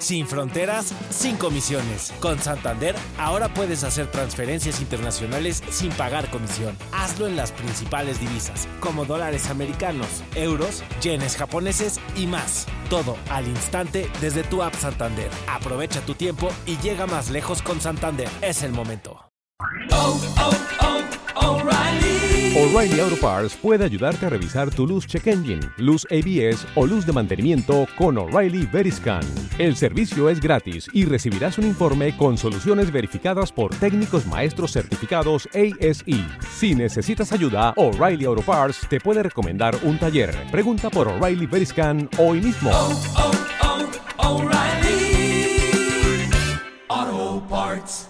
Sin fronteras, sin comisiones. Con Santander, ahora puedes hacer transferencias internacionales sin pagar comisión. Hazlo en las principales divisas, como dólares americanos, euros, yenes japoneses y más. Todo al instante desde tu app Santander. Aprovecha tu tiempo y llega más lejos con Santander. Es el momento. O'Reilly Auto Parts puede ayudarte a revisar tu luz check engine, luz ABS o luz de mantenimiento con O'Reilly Veriscan. El servicio es gratis y recibirás un informe con soluciones verificadas por técnicos maestros certificados ASE. Si necesitas ayuda, O'Reilly Auto Parts te puede recomendar un taller. Pregunta por O'Reilly Veriscan hoy mismo. O'Reilly Auto Parts.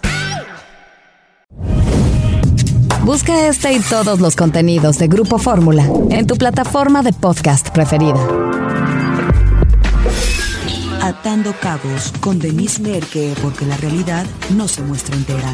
Busca este y todos los contenidos de Grupo Fórmula en tu plataforma de podcast preferida. Atando Cabos con Denise Merker, porque la realidad no se muestra entera.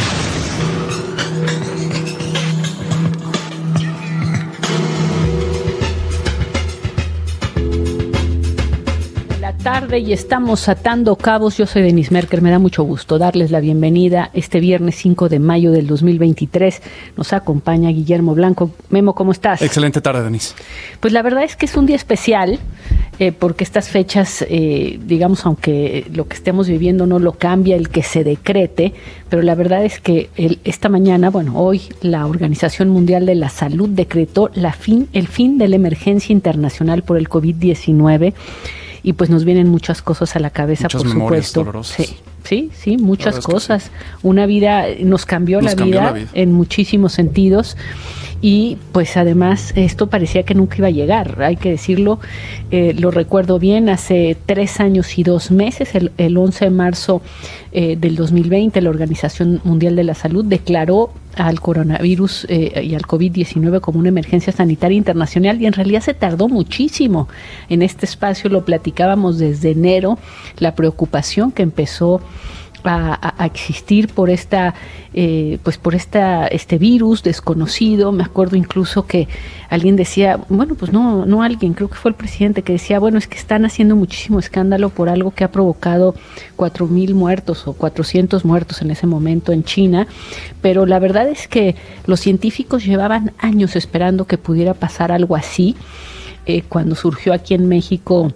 Tarde y estamos atando cabos. Yo soy Denise Merker, me da mucho gusto darles la bienvenida este viernes 5 de mayo del 2023. Nos acompaña Guillermo Blanco. Memo, ¿cómo estás? Excelente tarde, Denise. Pues la verdad es que es un día especial porque estas fechas, digamos, aunque lo que estemos viviendo no lo cambia el que se decrete, pero la verdad es que esta mañana, hoy la Organización Mundial de la Salud decretó el fin de la emergencia internacional por el COVID-19. Y pues nos vienen muchas cosas a la cabeza, muchas por supuesto. Dolorosas. Sí, muchas cosas. Sí. Una vida, nos cambió la vida en muchísimos sentidos. Y pues además esto parecía que nunca iba a llegar, hay que decirlo, lo recuerdo bien, hace 3 años y 2 meses, el 11 de marzo del 2020, la Organización Mundial de la Salud declaró al coronavirus y al COVID-19 como una emergencia sanitaria internacional, y en realidad se tardó muchísimo. En este espacio lo platicábamos desde enero, la preocupación que empezó a existir por este virus desconocido. Me acuerdo incluso que alguien decía, no alguien, creo que fue el presidente que decía, es que están haciendo muchísimo escándalo por algo que ha provocado 4,000 muertos o 400 muertos en ese momento en China, pero la verdad es que los científicos llevaban años esperando que pudiera pasar algo así. Cuando surgió aquí en México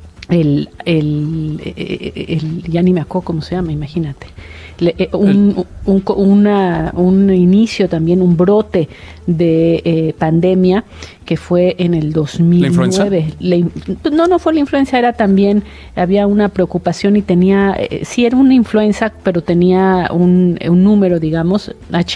ya ni me acuerdo cómo se llama, imagínate. Un inicio también, un brote de pandemia que fue en el 2009. No fue la influenza, era también, había una preocupación y tenía, sí era una influenza, pero tenía un número, digamos,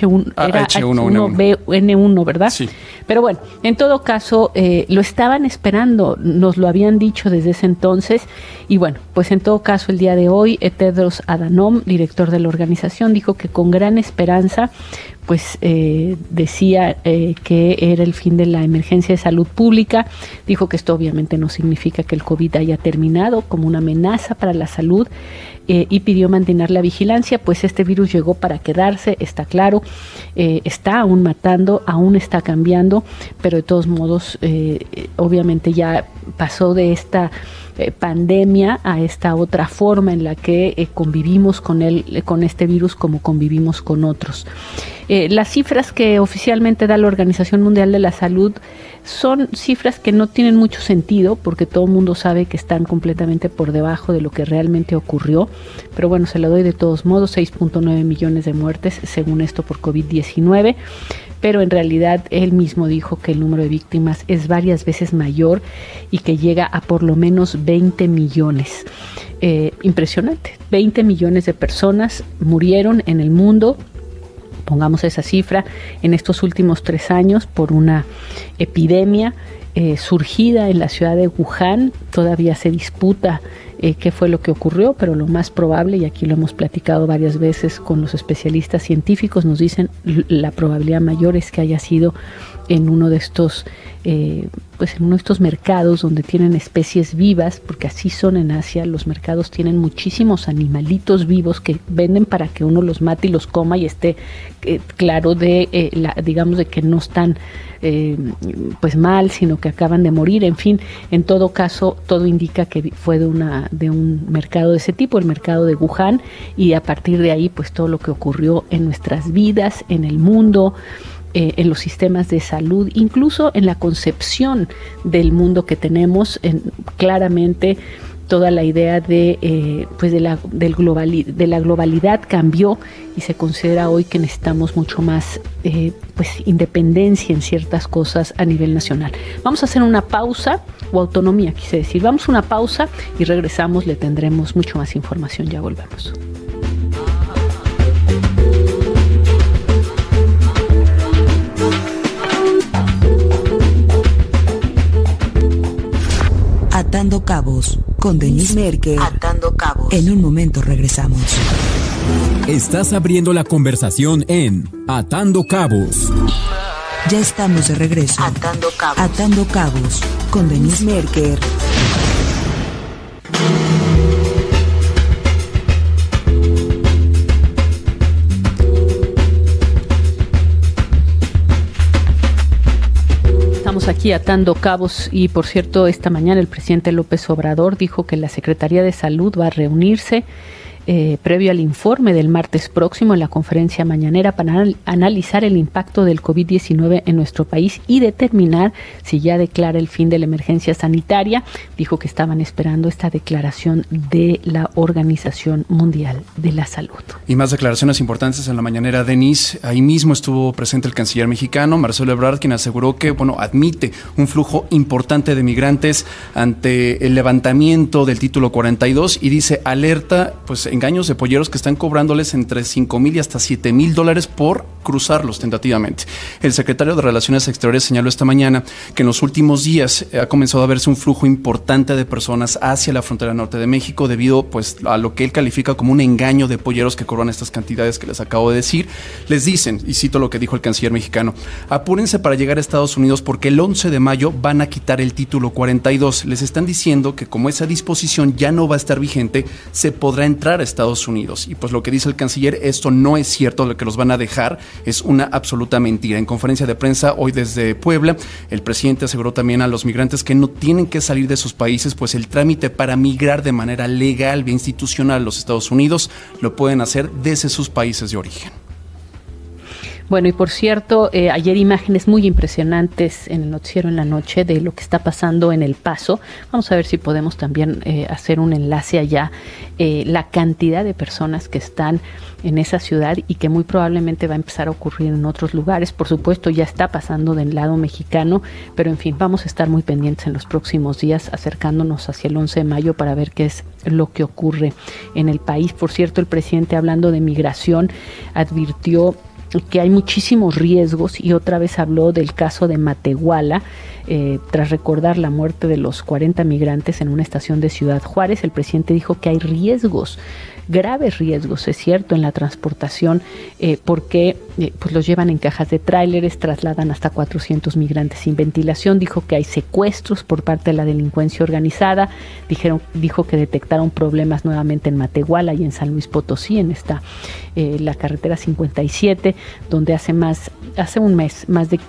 H1N1, ¿verdad? Sí. Pero bueno, en todo caso, lo estaban esperando, nos lo habían dicho desde ese entonces, y bueno, pues en todo caso, el día de hoy, Tedros Adhanom, director de la organización, dijo que con gran esperanza, pues decía que era el fin de la emergencia de salud pública. Dijo que esto obviamente no significa que el COVID haya terminado, como una amenaza para la salud, y pidió mantener la vigilancia, pues este virus llegó para quedarse, está claro, está aún matando, aún está cambiando, pero de todos modos obviamente ya pasó de esta pandemia a esta otra forma en la que convivimos con este virus como convivimos con otros. Las cifras que oficialmente da la Organización Mundial de la Salud son cifras que no tienen mucho sentido, porque todo el mundo sabe que están completamente por debajo de lo que realmente ocurrió, pero bueno, se lo doy de todos modos, 6.9 millones de muertes según esto por COVID-19, pero en realidad él mismo dijo que el número de víctimas es varias veces mayor y que llega a por lo menos 20 millones. Impresionante, 20 millones de personas murieron en el mundo, pongamos esa cifra, en estos últimos 3 años por una epidemia surgida en la ciudad de Wuhan. Todavía se disputa qué fue lo que ocurrió, pero lo más probable, y aquí lo hemos platicado varias veces con los especialistas científicos, nos dicen la probabilidad mayor es que haya sido en uno de estos en uno de estos mercados donde tienen especies vivas, porque así son en Asia, los mercados tienen muchísimos animalitos vivos que venden para que uno los mate y los coma y esté claro digamos de que no están mal, sino que que acaban de morir. En fin, en todo caso, todo indica que fue de un mercado de ese tipo, el mercado de Wuhan, y a partir de ahí, pues todo lo que ocurrió en nuestras vidas, en el mundo, en los sistemas de salud, incluso en la concepción del mundo que tenemos, claramente toda la idea de la globalidad cambió y se considera hoy que necesitamos mucho más independencia en ciertas cosas a nivel nacional. Vamos a hacer una pausa, o autonomía quise decir. Vamos a una pausa y regresamos, le tendremos mucho más información, ya volvemos. Atando Cabos, con Denise Merker. Atando Cabos. En un momento regresamos. Estás abriendo la conversación en Atando Cabos. Ya estamos de regreso. Atando Cabos. Atando Cabos, con Denise Merker. Aquí atando cabos y, por cierto, esta mañana el presidente López Obrador dijo que la Secretaría de Salud va a reunirse previo al informe del martes próximo en la conferencia mañanera para analizar el impacto del COVID-19 en nuestro país y determinar si ya declara el fin de la emergencia sanitaria. Dijo que estaban esperando esta declaración de la Organización Mundial de la Salud. Y más declaraciones importantes en la mañanera, Denise. Ahí mismo estuvo presente el canciller mexicano, Marcelo Ebrard, quien aseguró que, admite un flujo importante de migrantes ante el levantamiento del título 42 y dice, alerta, engaños de polleros que están cobrándoles entre $5,000 y hasta $7,000 por cruzarlos tentativamente. El secretario de Relaciones Exteriores señaló esta mañana que en los últimos días ha comenzado a verse un flujo importante de personas hacia la frontera norte de México debido a lo que él califica como un engaño de polleros que cobran estas cantidades que les acabo de decir. Les dicen, y cito lo que dijo el canciller mexicano, apúrense para llegar a Estados Unidos porque el 11 de mayo van a quitar el título 42. Les están diciendo que como esa disposición ya no va a estar vigente, se podrá entrar a Estados Unidos. Y pues lo que dice el canciller, esto no es cierto, lo que los van a dejar es una absoluta mentira. En conferencia de prensa hoy desde Puebla, el presidente aseguró también a los migrantes que no tienen que salir de sus países, pues el trámite para migrar de manera legal e institucional a los Estados Unidos lo pueden hacer desde sus países de origen. Bueno, y por cierto, ayer imágenes muy impresionantes en el noticiero en la noche de lo que está pasando en El Paso. Vamos a ver si podemos también hacer un enlace allá. La cantidad de personas que están en esa ciudad y que muy probablemente va a empezar a ocurrir en otros lugares. Por supuesto, ya está pasando del lado mexicano, pero en fin, vamos a estar muy pendientes en los próximos días, acercándonos hacia el 11 de mayo para ver qué es lo que ocurre en el país. Por cierto, el presidente, hablando de migración, advirtió que hay muchísimos riesgos y otra vez habló del caso de Matehuala. Tras recordar la muerte de los 40 migrantes en una estación de Ciudad Juárez, el presidente dijo que hay riesgos, graves riesgos, es cierto, en la transportación, porque los llevan en cajas de tráileres, trasladan hasta 400 migrantes sin ventilación. Dijo que hay secuestros por parte de la delincuencia organizada. Dijo que detectaron problemas nuevamente en Matehuala y en San Luis Potosí, en la carretera 57, donde hace un mes más de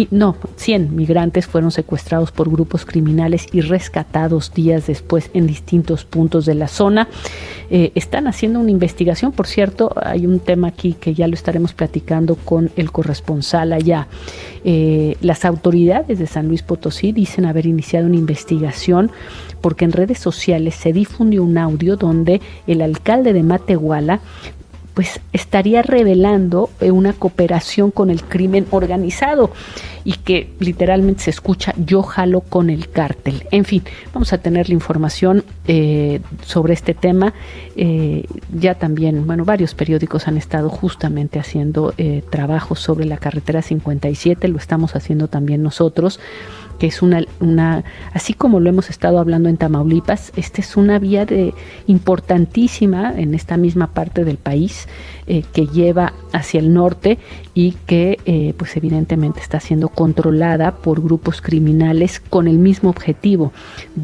100 migrantes fueron secuestrados por grupos criminales y rescatados días después en distintos puntos de la zona. Están haciendo una investigación, por cierto, hay un tema aquí que ya lo estaremos platicando con el corresponsal allá. Las autoridades de San Luis Potosí dicen haber iniciado una investigación porque en redes sociales se difundió un audio donde el alcalde de Matehuala estaría revelando una cooperación con el crimen organizado y que literalmente se escucha: yo jalo con el cártel. En fin, vamos a tener la información sobre este tema. Ya también, varios periódicos han estado justamente haciendo trabajos sobre la carretera 57, lo estamos haciendo también nosotros, que es una así como lo hemos estado hablando en Tamaulipas, esta es una vía importantísima en esta misma parte del país, que lleva hacia el norte y que evidentemente está siendo controlada por grupos criminales con el mismo objetivo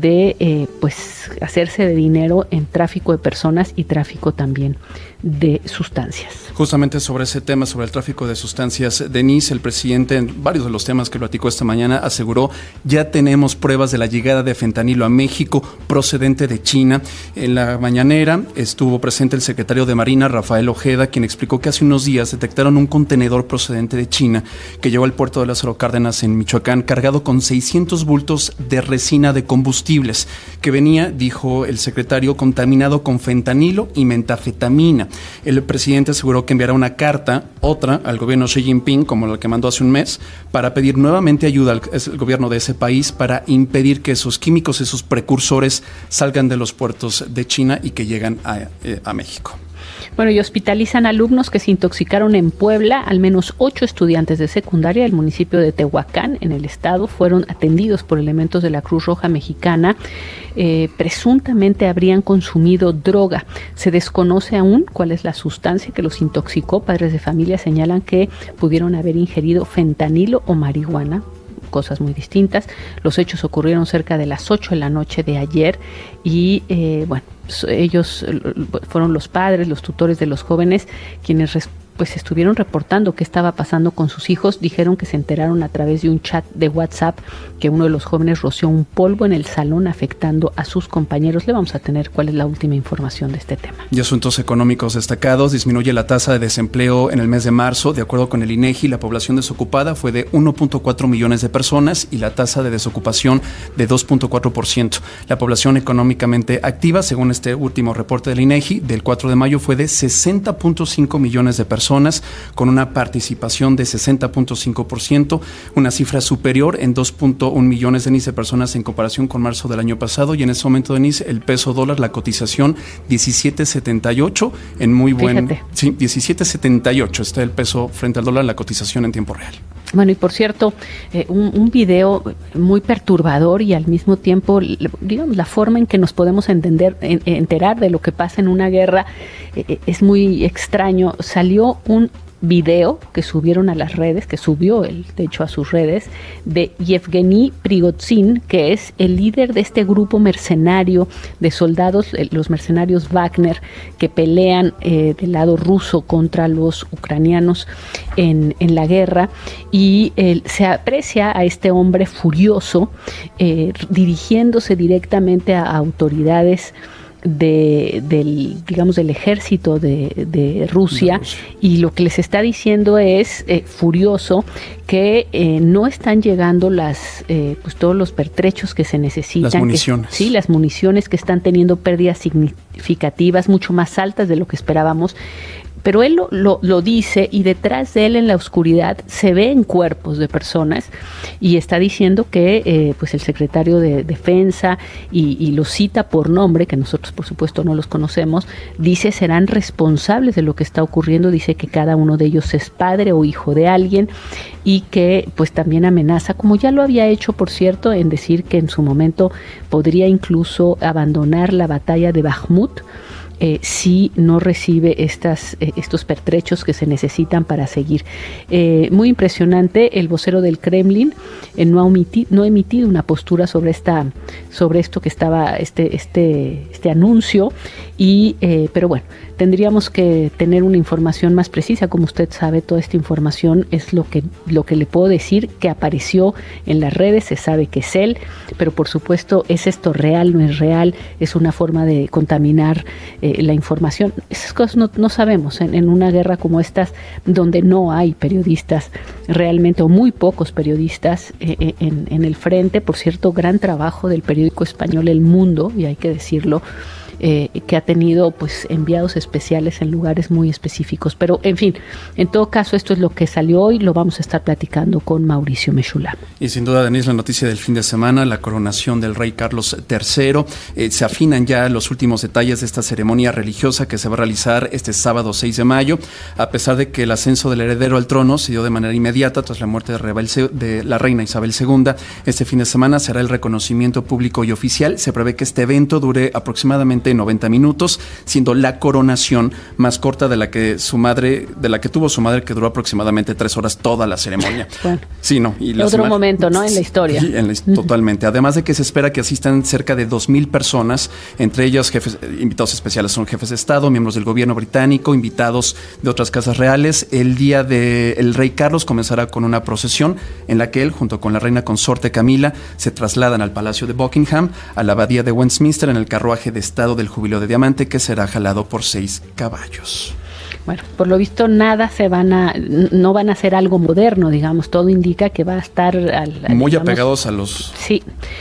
de pues hacerse de dinero en tráfico de personas y tráfico también de sustancias. Justamente sobre ese tema, sobre el tráfico de sustancias, Denise, el presidente, en varios de los temas que platicó esta mañana, aseguró: ya tenemos pruebas de la llegada de fentanilo a México procedente de China. En la mañanera estuvo presente el secretario de Marina, Rafael Ojeda, quien explicó que hace unos días detectaron un contenedor procedente de China que llegó al puerto de Lázaro Cárdenas en Michoacán cargado con 600 bultos de resina de combustibles que venía, dijo el secretario, contaminado con fentanilo y metafetamina. El presidente aseguró que enviará una carta, otra, al gobierno Xi Jinping, como la que mandó hace un mes, para pedir nuevamente ayuda al gobierno de ese país para impedir que esos químicos, esos precursores, salgan de los puertos de China y que llegan a México. Bueno, y hospitalizan alumnos que se intoxicaron en Puebla. Al menos 8 estudiantes de secundaria del municipio de Tehuacán, en el estado, fueron atendidos por elementos de la Cruz Roja Mexicana. Presuntamente habrían consumido droga. Se desconoce aún cuál es la sustancia que los intoxicó. Padres de familia señalan que pudieron haber ingerido fentanilo o marihuana, cosas muy distintas. Los hechos ocurrieron cerca de las 8 de la noche de ayer y ellos fueron los padres, los tutores de los jóvenes quienes pues estuvieron reportando qué estaba pasando con sus hijos. Dijeron que se enteraron a través de un chat de WhatsApp que uno de los jóvenes roció un polvo en el salón afectando a sus compañeros. Le vamos a tener cuál es la última información de este tema. Y asuntos económicos destacados: disminuye la tasa de desempleo en el mes de marzo. De acuerdo con el INEGI, la población desocupada fue de 1.4 millones de personas y la tasa de desocupación de 2.4%. La población económicamente activa, según este último reporte del INEGI, del 4 de mayo fue de 60.5 millones de personas, con una participación de 60.5%, una cifra superior en 2.1 millones de personas en comparación con marzo del año pasado. Y en ese momento, Denise, el peso dólar, la cotización 17.78, en muy buen... Fíjate. Sí, 17.78 está el peso frente al dólar, la cotización en tiempo real. Bueno, y por cierto, un video muy perturbador y al mismo tiempo, digamos, la forma en que nos podemos enterar de lo que pasa en una guerra es muy extraño. Salió un video que subieron a las redes, que subió él, de hecho, a sus redes, de Yevgeny Prigozhin, que es el líder de este grupo mercenario de soldados, los mercenarios Wagner, que pelean del lado ruso contra los ucranianos en la guerra, y se aprecia a este hombre furioso dirigiéndose directamente a autoridades del ejército de Rusia, y lo que les está diciendo es furioso que no están llegando todos los pertrechos que se necesitan, las municiones. Las municiones, que están teniendo pérdidas significativas, mucho más altas de lo que esperábamos. Pero él lo dice, y detrás de él, en la oscuridad, se ven cuerpos de personas, y está diciendo que pues el secretario de Defensa, y lo cita por nombre, que nosotros por supuesto no los conocemos, dice serán responsables de lo que está ocurriendo. Dice que cada uno de ellos es padre o hijo de alguien, y que pues también amenaza, como ya lo había hecho, por cierto, en decir que en su momento podría incluso abandonar la batalla de Bakhmut si no recibe estos pertrechos que se necesitan para seguir. Muy impresionante. El vocero del Kremlin no ha emitido una postura sobre esto que estaba este anuncio, pero bueno, tendríamos que tener una información más precisa. Como usted sabe, toda esta información es lo que le puedo decir, que apareció en las redes. Se sabe que es él, pero por supuesto, ¿es esto real? ¿No es real? ¿Es una forma de contaminar la información? Esas cosas no sabemos en una guerra como estas, donde no hay periodistas realmente, o muy pocos periodistas en el frente. Por cierto, gran trabajo del periódico español El Mundo, y hay que decirlo, que ha tenido pues enviados especiales en lugares muy específicos. Pero en fin, en todo caso, esto es lo que salió hoy. Lo vamos a estar platicando con Mauricio Mechulam. Y sin duda, Denise, la noticia del fin de semana, la coronación del rey Carlos III. Se afinan ya los últimos detalles de esta ceremonia religiosa que se va a realizar este sábado 6 de mayo, a pesar de que el ascenso del heredero al trono se dio de manera inmediata tras la muerte de la reina Isabel II. Este fin de semana será el reconocimiento público y oficial. Se prevé que este evento dure aproximadamente aproximadamente 90 minutos, siendo la coronación más corta de la que tuvo su madre, que duró aproximadamente 3 horas toda la ceremonia. Bueno, sí, no. Y otro momento, ¿no? En la historia. Sí, totalmente. Además de que se espera que asistan cerca de 2,000 personas, entre ellas invitados especiales son jefes de Estado, miembros del gobierno británico, invitados de otras casas reales. El día del rey Carlos comenzará con una procesión en la que él, junto con la reina consorte Camila, se trasladan al Palacio de Buckingham, a la abadía de Westminster, en el carruaje de Estado del Jubileo de Diamante, que será jalado por 6 caballos. Bueno, por lo visto no van a hacer algo moderno, digamos, todo indica que va a estar muy apegados a los... Sí,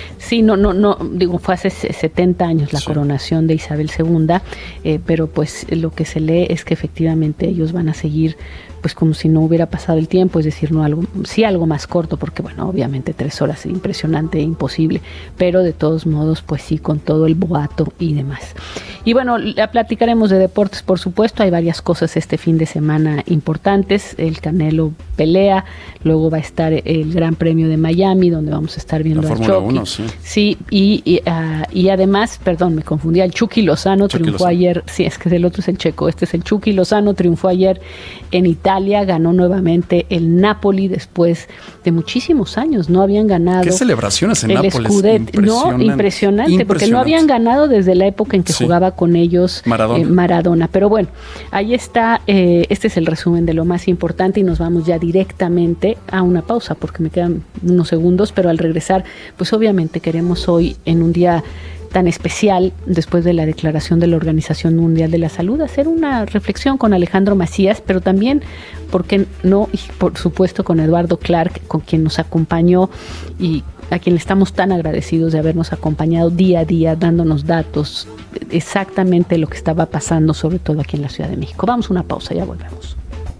digo, fue hace 70 años la coronación de Isabel II, pero pues lo que se lee es que efectivamente ellos van a seguir pues como si no hubiera pasado el tiempo, es decir, algo más corto, porque bueno, obviamente 3 horas es impresionante, imposible, pero de todos modos, pues sí, con todo el boato y demás. Y bueno, platicaremos de deportes, por supuesto, hay varias cosas este fin de semana importantes, el Canelo pelea, luego va a estar el Gran Premio de Miami, donde vamos a estar viendo a Chucky. Sí, y además, perdón, me confundí, el Chucky Lozano triunfó ayer, sí, es que el otro es el checo, este es el Chucky Lozano, triunfó ayer en Italia, ganó nuevamente el Napoli después de muchísimos años, no habían ganado. ¿Qué celebraciones en Nápoles? Impresionante, porque no habían ganado desde la época en que jugaba con ellos Maradona. Pero bueno, ahí está, este es el resumen de lo más importante y nos vamos ya directamente a una pausa porque me quedan unos segundos, pero al regresar, pues obviamente queremos hoy, en un día tan especial, después de la declaración de la Organización Mundial de la Salud, hacer una reflexión con Alejandro Macías, pero también, ¿por qué no? Y por supuesto con Eduardo Clark, con quien nos acompañó y a quien le estamos tan agradecidos de habernos acompañado día a día, dándonos datos, exactamente lo que estaba pasando, sobre todo aquí en la Ciudad de México. Vamos a una pausa, ya volvemos.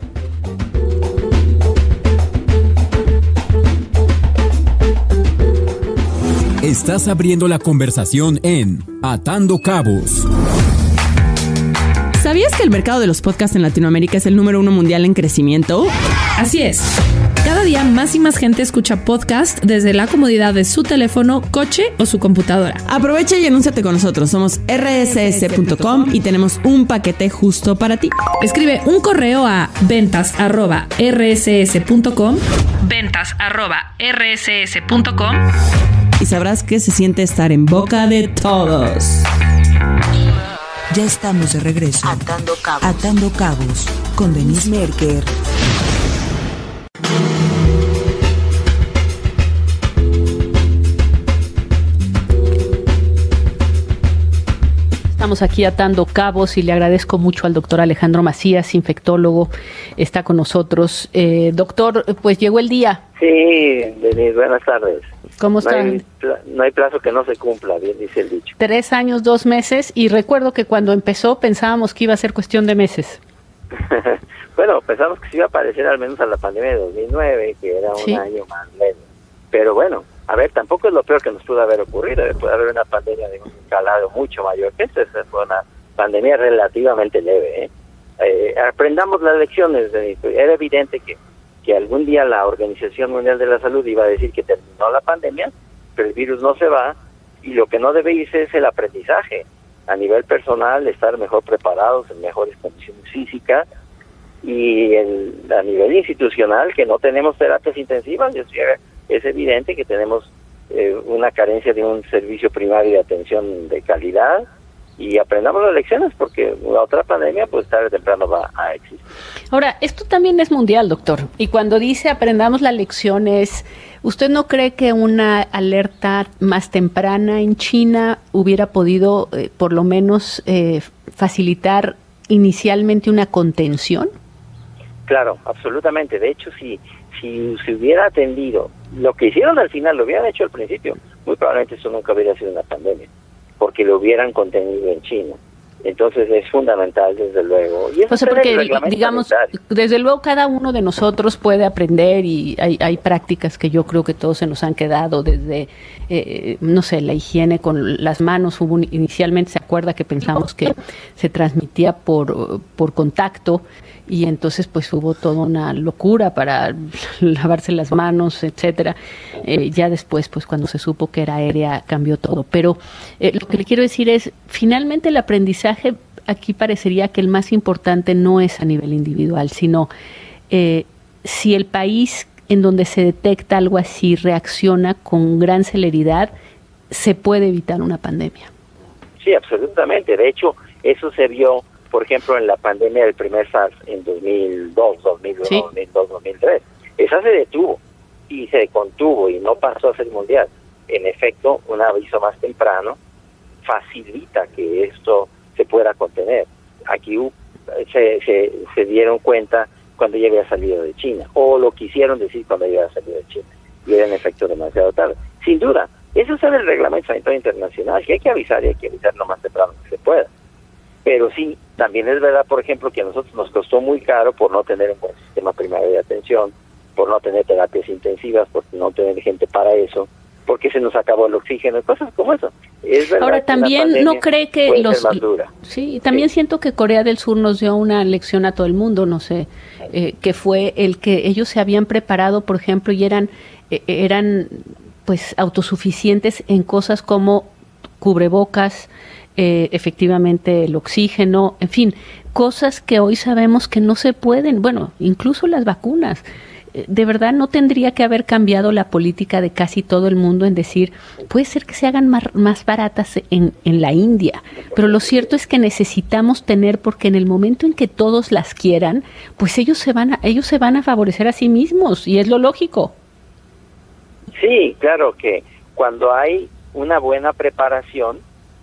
Estás abriendo la conversación en Atando Cabos. ¿Sabías que el mercado de los podcasts en Latinoamérica es el número 1 mundial en crecimiento? Así es. Cada día más y más gente escucha podcast desde la comodidad de su teléfono, coche o su computadora. Aprovecha y anúnciate con nosotros. Somos rss.com y tenemos un paquete justo para ti. Escribe un correo a ventas@rss.com, ventas@rss.com, y sabrás que se siente estar en boca de todos. Ya estamos de regreso. Atando Cabos con Denise Merker. Estamos aquí atando cabos y le agradezco mucho al doctor Alejandro Macías, infectólogo, está con nosotros. Doctor, pues llegó el día. Sí, Denise, buenas tardes. ¿Cómo está? No hay plazo que no se cumpla, bien dice el dicho. 3 años, 2 meses, y recuerdo que cuando empezó pensábamos que iba a ser cuestión de meses. Bueno, pensamos que se iba a parecer al menos a la pandemia de 2009, que era un año más lento. Pero bueno, a ver, tampoco es lo peor que nos pudo haber ocurrido. Puede haber una pandemia de un calado mucho mayor que esta. Fue una pandemia relativamente leve. Aprendamos las lecciones. Era evidente que algún día la Organización Mundial de la Salud iba a decir que terminó la pandemia, pero el virus no se va, y lo que no debe irse es el aprendizaje. A nivel personal, estar mejor preparados, en mejores condiciones físicas, y a nivel institucional, que no tenemos terapias intensivas. Es evidente que tenemos una carencia de un servicio primario de atención de calidad, y aprendamos las lecciones, porque la otra pandemia pues tarde o temprano va a existir. Ahora, esto también es mundial, doctor, y cuando dice aprendamos las lecciones, ¿usted no cree que una alerta más temprana en China hubiera podido por lo menos facilitar inicialmente una contención? Claro, absolutamente. De hecho, si se hubiera atendido lo que hicieron al final, lo hubieran hecho al principio, muy probablemente eso nunca hubiera sido una pandemia, porque lo hubieran contenido en China. Entonces es fundamental, desde luego. Y pues porque, digamos, desde luego cada uno de nosotros puede aprender y hay prácticas que yo creo que todos se nos han quedado desde, no sé, la higiene con las manos. Inicialmente se acuerda que pensamos que se transmitía por contacto y entonces pues hubo toda una locura para lavarse las manos, etcétera. Ya después, pues cuando se supo que era aérea, cambió todo. Pero lo que le quiero decir es, finalmente el aprendizaje aquí parecería que el más importante no es a nivel individual, sino si el país en donde se detecta algo así reacciona con gran celeridad, se puede evitar una pandemia. Sí, absolutamente. De hecho, eso se vio, por ejemplo, en la pandemia del primer SARS en 2002, 2003. Esa se detuvo y se contuvo y no pasó a ser mundial. En efecto, un aviso más temprano facilita que esto se pueda contener. Aquí se dieron cuenta cuando ya había salido de China, o lo quisieron decir cuando ya había salido de China, y era en efecto demasiado tarde. Sin duda, eso es el Reglamento Sanitario Internacional, que hay que avisar y hay que avisar lo más temprano que se pueda. Pero sí, también es verdad, por ejemplo, que a nosotros nos costó muy caro por no tener un buen sistema primario de atención, por no tener terapias intensivas, por no tener gente para eso, porque se nos acabó el oxígeno, cosas como eso. Es verdad. Ahora, también no cree que sí, también siento que Corea del Sur nos dio una lección a todo el mundo, no sé, que fue el que ellos se habían preparado, por ejemplo, y eran pues autosuficientes en cosas como cubrebocas, efectivamente el oxígeno, en fin, cosas que hoy sabemos que no se pueden, bueno, incluso las vacunas. De verdad no tendría que haber cambiado la política de casi todo el mundo en decir, puede ser que se hagan más baratas en la India, pero lo cierto es que necesitamos tener, porque en el momento en que todos las quieran, pues ellos se van a favorecer a sí mismos, y es lo lógico. Sí, claro que cuando hay una buena preparación,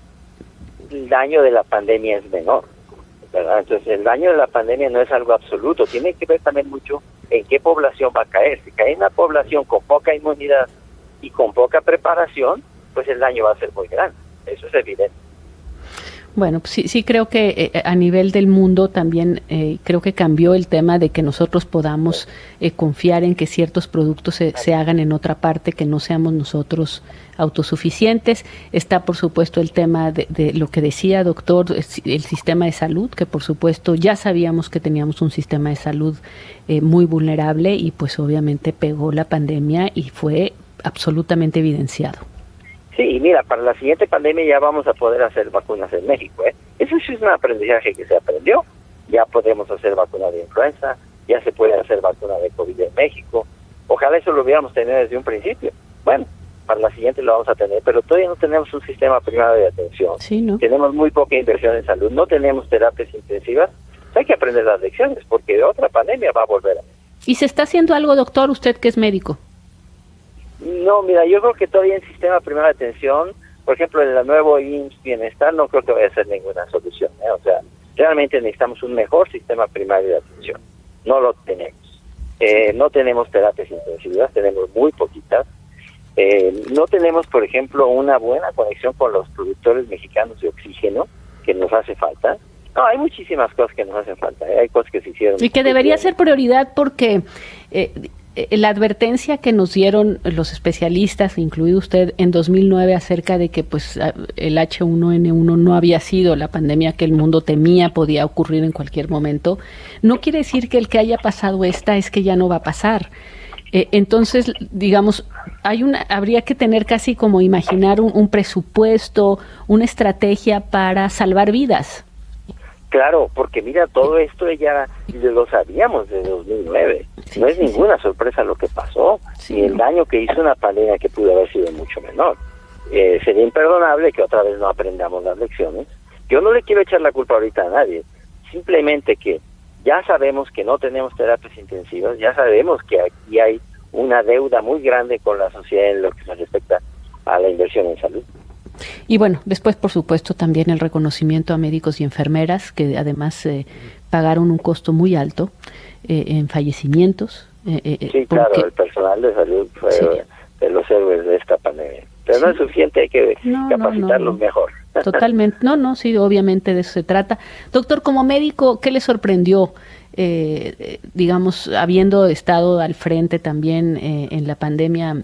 el daño de la pandemia es menor, ¿verdad? Entonces el daño de la pandemia no es algo absoluto, tiene que ver también mucho en qué población va a caer. Si cae en una población con poca inmunidad y con poca preparación, pues el daño va a ser muy grande, eso es evidente. Bueno, pues sí creo que a nivel del mundo también creo que cambió el tema de que nosotros podamos confiar en que ciertos productos se hagan en otra parte, que no seamos nosotros autosuficientes. Está, por supuesto, el tema de lo que decía, doctor, el sistema de salud, que por supuesto ya sabíamos que teníamos un sistema de salud muy vulnerable y pues obviamente pegó la pandemia y fue absolutamente evidenciado. Sí, mira, para la siguiente pandemia ya vamos a poder hacer vacunas en México, Eso sí es un aprendizaje que se aprendió. Ya podemos hacer vacuna de influenza, ya se puede hacer vacuna de COVID en México. Ojalá eso lo hubiéramos tenido desde un principio. Bueno, para la siguiente lo vamos a tener, pero todavía no tenemos un sistema primario de atención. Sí, ¿no? Tenemos muy poca inversión en salud, no tenemos terapias intensivas. Hay que aprender las lecciones, porque de otra pandemia va a volver a venir. ¿Y se está haciendo algo, doctor, usted que es médico? No, mira, yo creo que todavía en sistema primario de atención, por ejemplo, en el nuevo IMSS Bienestar, no creo que vaya a ser ninguna solución. O sea, realmente necesitamos un mejor sistema primario de atención. No lo tenemos. No tenemos terapias intensivas, tenemos muy poquitas. No tenemos, por ejemplo, una buena conexión con los productores mexicanos de oxígeno, que nos hace falta. No, hay muchísimas cosas que nos hacen falta. Hay cosas que se hicieron. Y que debería ser prioridad porque la advertencia que nos dieron los especialistas, incluido usted, en 2009 acerca de que pues el H1N1 no había sido la pandemia que el mundo temía podía ocurrir en cualquier momento, no quiere decir que el que haya pasado esta es que ya no va a pasar. Entonces, digamos, habría que tener casi como imaginar un presupuesto, una estrategia para salvar vidas. Claro, porque mira, todo esto ya lo sabíamos desde 2009. No es ninguna sorpresa lo que pasó, y el daño que hizo una pandemia que pudo haber sido mucho menor. Sería imperdonable que otra vez no aprendamos las lecciones. Yo no le quiero echar la culpa ahorita a nadie, simplemente que ya sabemos que no tenemos terapias intensivas, ya sabemos que aquí hay una deuda muy grande con la sociedad en lo que se respecta a la inversión en salud. Y bueno, después por supuesto también el reconocimiento a médicos y enfermeras que además pagaron un costo muy alto en fallecimientos. Sí, claro, el personal de salud fue de los héroes de esta pandemia. Pero no es suficiente, hay que capacitarlos mejor. totalmente. No, sí, obviamente de eso se trata. Doctor, como médico, ¿qué le sorprendió? Digamos, habiendo estado al frente también en la pandemia,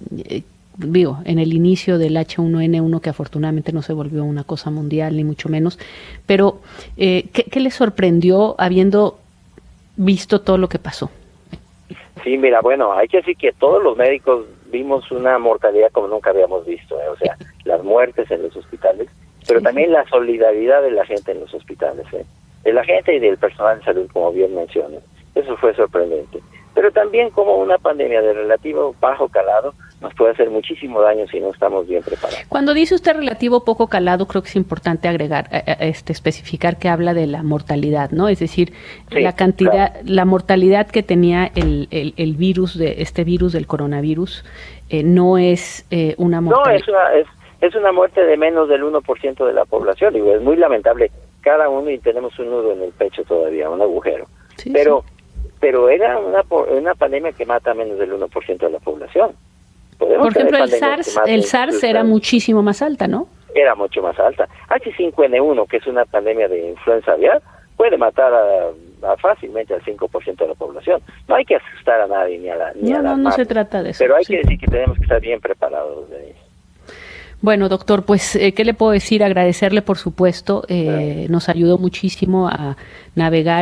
en el inicio del H1N1, que afortunadamente no se volvió una cosa mundial, ni mucho menos, pero ¿qué le sorprendió habiendo visto todo lo que pasó? Sí, mira, bueno, hay que decir que todos los médicos vimos una mortalidad como nunca habíamos visto, o sea, las muertes en los hospitales, pero también la solidaridad de la gente en los hospitales, de la gente y del personal de salud, como bien mencionas. Eso fue sorprendente. Pero también como una pandemia de relativo bajo calado nos puede hacer muchísimo daño si no estamos bien preparados. Cuando dice usted relativo poco calado, creo que es importante agregar, especificar que habla de la mortalidad, ¿no? Es decir, la cantidad, la mortalidad que tenía el virus, este virus del coronavirus, no es una mortalidad. No, es una muerte de menos del 1% de la población. Digo, es muy lamentable cada uno y tenemos un nudo en el pecho todavía, un agujero. Sí, pero era una pandemia que mata a menos del 1% de la población. Por ejemplo, el SARS era muchísimo más alta, ¿no? Era mucho más alta. H5N1, que es una pandemia de influenza aviar, puede matar a fácilmente al 5% de la población. No hay que asustar a nadie ni a la No se trata de eso. Pero hay que decir que tenemos que estar bien preparados, Denise. Bueno, doctor, pues, ¿qué le puedo decir? Agradecerle, por supuesto. Nos ayudó muchísimo a navegar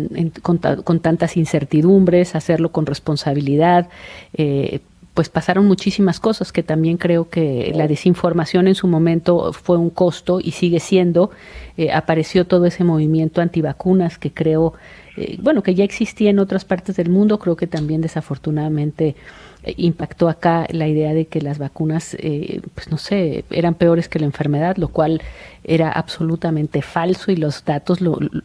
con tantas incertidumbres, hacerlo con responsabilidad. Pues pasaron muchísimas cosas que también creo que la desinformación en su momento fue un costo y sigue siendo. Apareció todo ese movimiento antivacunas que creo, que ya existía en otras partes del mundo. Creo que también desafortunadamente impactó acá la idea de que las vacunas, eran peores que la enfermedad, lo cual era absolutamente falso y los datos,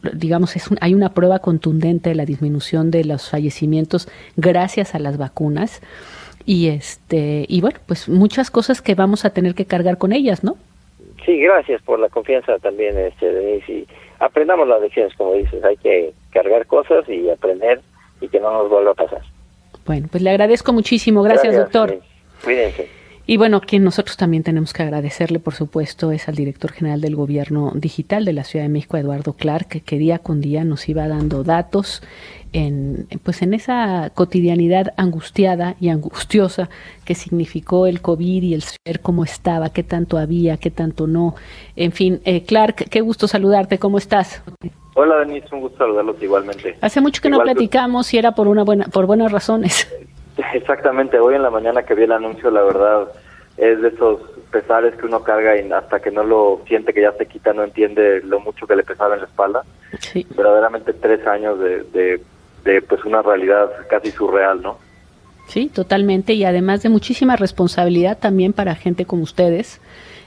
hay una prueba contundente de la disminución de los fallecimientos gracias a las vacunas. Y pues muchas cosas que vamos a tener que cargar con ellas, ¿no? Sí, gracias por la confianza también, Denise, y aprendamos las lecciones, como dices, hay que cargar cosas y aprender y que no nos vuelva a pasar. Bueno, pues le agradezco muchísimo, gracias doctor. Sí. Cuídense. Y bueno, quien nosotros también tenemos que agradecerle, por supuesto, es al director general del Gobierno Digital de la Ciudad de México, Eduardo Clark, que día con día nos iba dando datos en esa cotidianidad angustiada y angustiosa que significó el COVID y el saber cómo estaba, qué tanto había, qué tanto no. En fin, Clark, qué gusto saludarte, ¿cómo estás? Hola, Denise, un gusto saludarlos igualmente. Hace mucho que no platicamos y era por buenas razones. Exactamente, hoy en la mañana que vi el anuncio, la verdad, es de esos pesares que uno carga y hasta que no lo siente que ya se quita, no entiende lo mucho que le pesaba en la espalda. Sí. Verdaderamente 3 años de pues una realidad casi surreal, ¿no? Sí, totalmente, y además de muchísima responsabilidad también para gente como ustedes.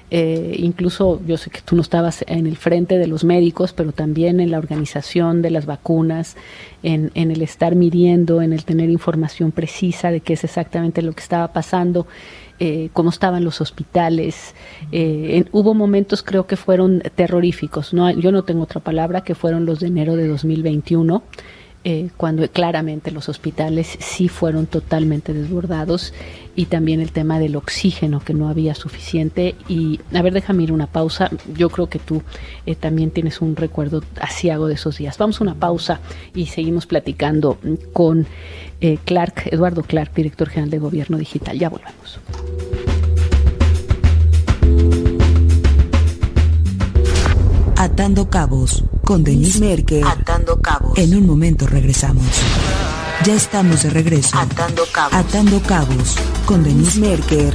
Incluso yo sé que tú no estabas en el frente de los médicos, pero también en la organización de las vacunas, en el estar midiendo, en el tener información precisa de qué es exactamente lo que estaba pasando, cómo estaban los hospitales. Hubo momentos, creo que fueron terroríficos, yo no tengo otra palabra, que fueron los de enero de 2021, cuando claramente los hospitales sí fueron totalmente desbordados, y también el tema del oxígeno, que no había suficiente. Y a ver, déjame ir una pausa. Yo creo que tú también tienes un recuerdo aciago de esos días. Vamos a una pausa y seguimos platicando con Eduardo Clark, director general de Gobierno Digital. Ya volvemos. Atando Cabos con Denise Merker. Atando Cabos. En un momento regresamos. Ya estamos de regreso. Atando Cabos. Atando Cabos con Denise Merker.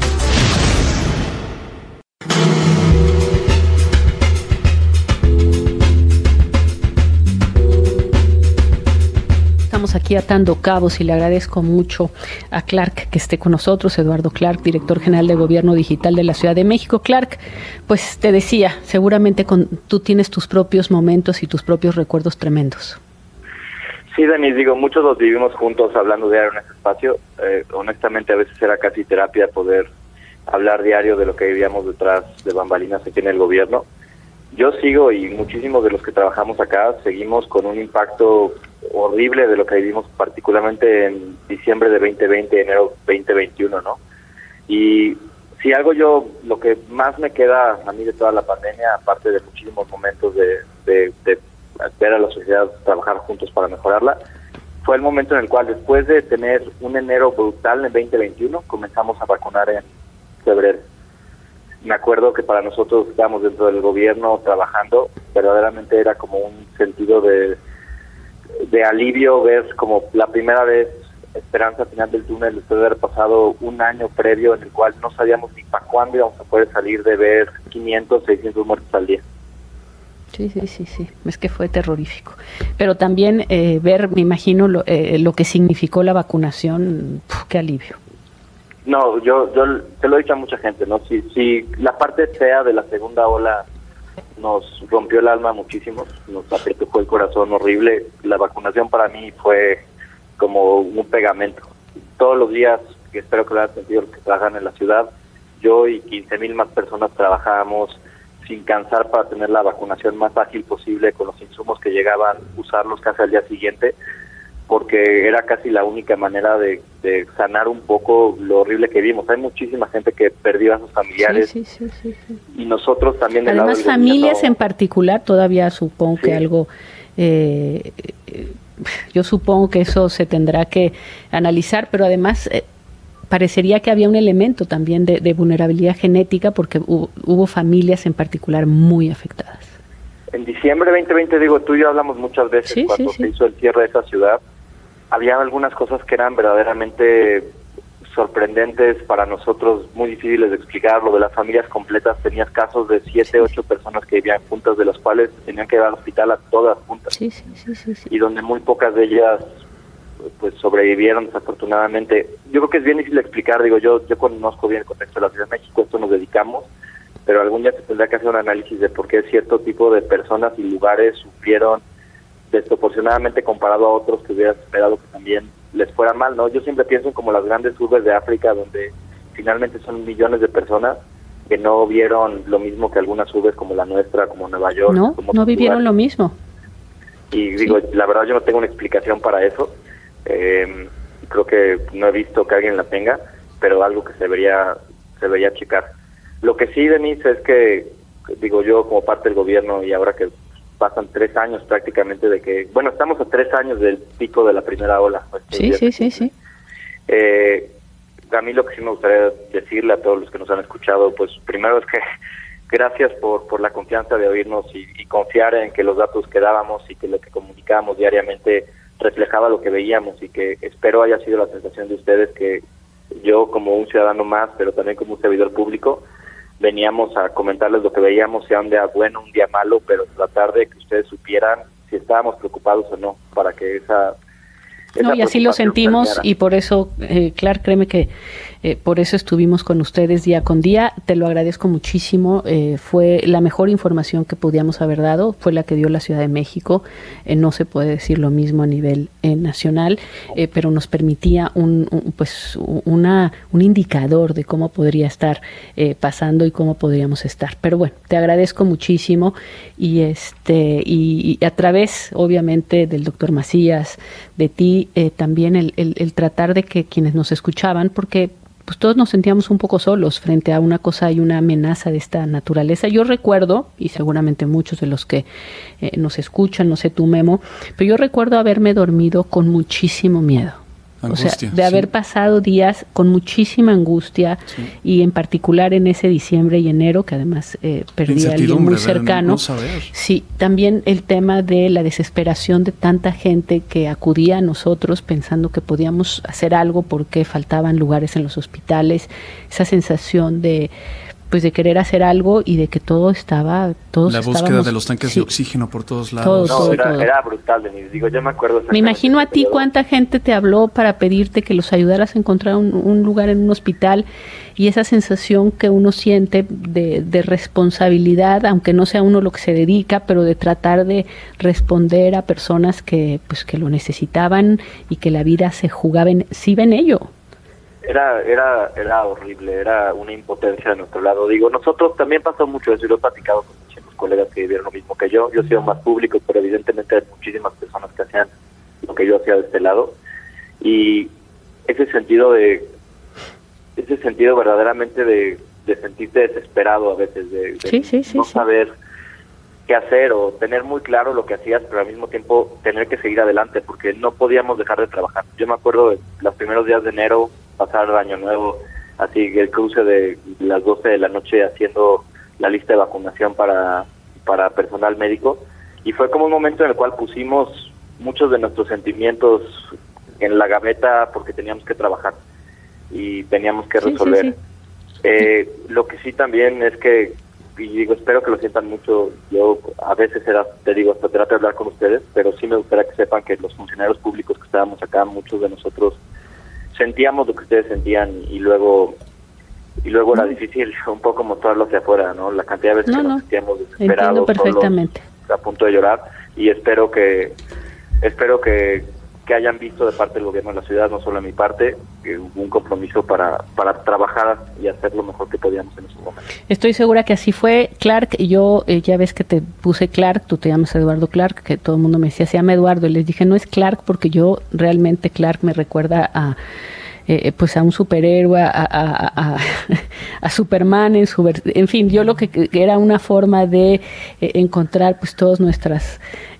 Estamos aquí atando cabos y le agradezco mucho a Clark que esté con nosotros, Eduardo Clark, director general de Gobierno Digital de la Ciudad de México. Clark, pues te decía, seguramente tú tienes tus propios momentos y tus propios recuerdos tremendos. Sí, Denise, muchos los vivimos juntos hablando diario en este espacio. Honestamente, a veces era casi terapia poder hablar diario de lo que vivíamos detrás de bambalinas aquí en el gobierno. Yo sigo, y muchísimos de los que trabajamos acá seguimos con un impacto horrible de lo que vivimos, particularmente en diciembre de 2020, enero 2021, ¿no? Y Si algo lo que más me queda a mí de toda la pandemia, aparte de muchísimos momentos de ver a la sociedad trabajar juntos para mejorarla, fue el momento en el cual, después de tener un enero brutal en 2021, comenzamos a vacunar en febrero. Me acuerdo que para nosotros estábamos dentro del gobierno trabajando, verdaderamente era como un sentido de alivio ver como la primera vez esperanza al final del túnel, después de haber pasado un año previo en el cual no sabíamos ni para cuándo íbamos a poder salir de ver 500, 600 muertos al día. Sí, es que fue terrorífico. Pero también ver, me imagino, lo que significó la vacunación, qué alivio. No, yo te lo he dicho a mucha gente, ¿no? Si la parte fea de la segunda ola nos rompió el alma muchísimo, nos apretujó el corazón horrible, la vacunación para mí fue como un pegamento. Todos los días, que espero que lo hayan sentido los que trabajan en la ciudad, yo y 15,000 más personas trabajábamos sin cansar para tener la vacunación más ágil posible, con los insumos que llegaban, usarlos casi al día siguiente, porque era casi la única manera de sanar un poco lo horrible que vimos. Hay muchísima gente que perdió a sus familiares, sí. Y nosotros también... Además, familias en particular, todavía supongo que algo... yo supongo que eso se tendrá que analizar, pero además parecería que había un elemento también de vulnerabilidad genética, porque hubo familias en particular muy afectadas. En diciembre de 2020, digo, tú y yo hablamos muchas veces cuando se hizo el cierre de esa ciudad, había algunas cosas que eran verdaderamente sorprendentes para nosotros, muy difíciles de explicar. Lo de las familias completas, tenías casos de 7, 8 personas que vivían juntas, de las cuales tenían que ir al hospital a todas juntas. Sí. Y donde muy pocas de ellas pues sobrevivieron, desafortunadamente. Yo creo que es bien difícil de explicar, digo, yo conozco bien el contexto de la Ciudad de México, esto nos dedicamos, pero algún día se tendrá que hacer un análisis de por qué cierto tipo de personas y lugares sufrieron desproporcionadamente comparado a otros que hubieras esperado que también les fuera mal, ¿no? Yo siempre pienso en como las grandes urbes de África, donde finalmente son millones de personas que no vieron lo mismo que algunas urbes como la nuestra, como Nueva York. No vivieron lo mismo. Y digo, la verdad yo no tengo una explicación para eso. Creo que no he visto que alguien la tenga, pero algo que se debería checar. Lo que sí, Denise, es que, digo yo, como parte del gobierno, y ahora que pasan 3 años prácticamente de que, bueno, estamos a 3 años del pico de la primera ola. Sí. A mí lo que sí me gustaría decirle a todos los que nos han escuchado, pues primero es que gracias por la confianza de oírnos y confiar en que los datos que dábamos y que lo que comunicábamos diariamente reflejaba lo que veíamos, y que espero haya sido la sensación de ustedes que yo, como un ciudadano más, pero también como un servidor público, veníamos a comentarles lo que veíamos, sea un día bueno, un día malo, pero tratar de que ustedes supieran si estábamos preocupados o no, para que esa y así lo sentimos cambiara. Y por eso, Clark, créeme que por eso estuvimos con ustedes día con día. Te lo agradezco muchísimo. Fue la mejor información que podíamos haber dado, fue la que dio la Ciudad de México. No se puede decir lo mismo a nivel nacional, pero nos permitía un indicador de cómo podría estar pasando y cómo podríamos estar. Pero bueno, te agradezco muchísimo y a través, obviamente, del doctor Macías, de ti, también el tratar de que quienes nos escuchaban, porque pues todos nos sentíamos un poco solos frente a una cosa y una amenaza de esta naturaleza. Yo recuerdo, y seguramente muchos de los que nos escuchan, no sé tú, Memo, pero yo recuerdo haberme dormido con muchísimo miedo. Angustia, de haber pasado días con muchísima angustia, y en particular en ese diciembre y enero, que además perdí a alguien muy cercano. Sí, también el tema de la desesperación de tanta gente que acudía a nosotros pensando que podíamos hacer algo porque faltaban lugares en los hospitales, esa sensación de querer hacer algo y de que todos la búsqueda de los tanques de oxígeno por todos lados. Era brutal, Denise. Digo, yo me acuerdo. Me imagino a ti cuánta gente te habló para pedirte que los ayudaras a encontrar un lugar en un hospital, y esa sensación que uno siente de responsabilidad, aunque no sea uno lo que se dedica, pero de tratar de responder a personas que lo necesitaban y que la vida se jugaba en ello. Era horrible, era una impotencia de nuestro lado. Digo, nosotros también pasó mucho eso, y lo he platicado con muchos colegas que vivieron lo mismo que yo. Yo he sido más público, pero evidentemente hay muchísimas personas que hacían lo que yo hacía de este lado. Y ese sentido verdaderamente de sentirte desesperado a veces, de no saber qué hacer o tener muy claro lo que hacías, pero al mismo tiempo tener que seguir adelante, porque no podíamos dejar de trabajar. Yo me acuerdo de los primeros días de enero, pasar el año nuevo, así el cruce de las 12 de la noche haciendo la lista de vacunación para personal médico, y fue como un momento en el cual pusimos muchos de nuestros sentimientos en la gaveta porque teníamos que trabajar y teníamos que resolver. Lo que sí también es que, y digo, espero que lo sientan mucho, yo a veces te digo, hasta trato de hablar con ustedes, pero sí me gustaría que sepan que los funcionarios públicos que estábamos acá, muchos de nosotros sentíamos lo que ustedes sentían, y luego era difícil un poco mostrarlo hacia afuera, ¿no? La cantidad de veces que nos sentíamos desesperados, perfectamente, solos, a punto de llorar, y espero que hayan visto de parte del gobierno de la ciudad, no solo de mi parte, que hubo un compromiso para trabajar y hacer lo mejor que podíamos en ese momento. Estoy segura que así fue, Clark. Yo ya ves que te puse Clark, tú te llamas Eduardo Clark, que todo el mundo me decía, se llama Eduardo, y les dije, no es Clark, porque yo realmente Clark me recuerda a un superhéroe, a Superman, en fin, yo lo que era una forma de encontrar pues todas nuestras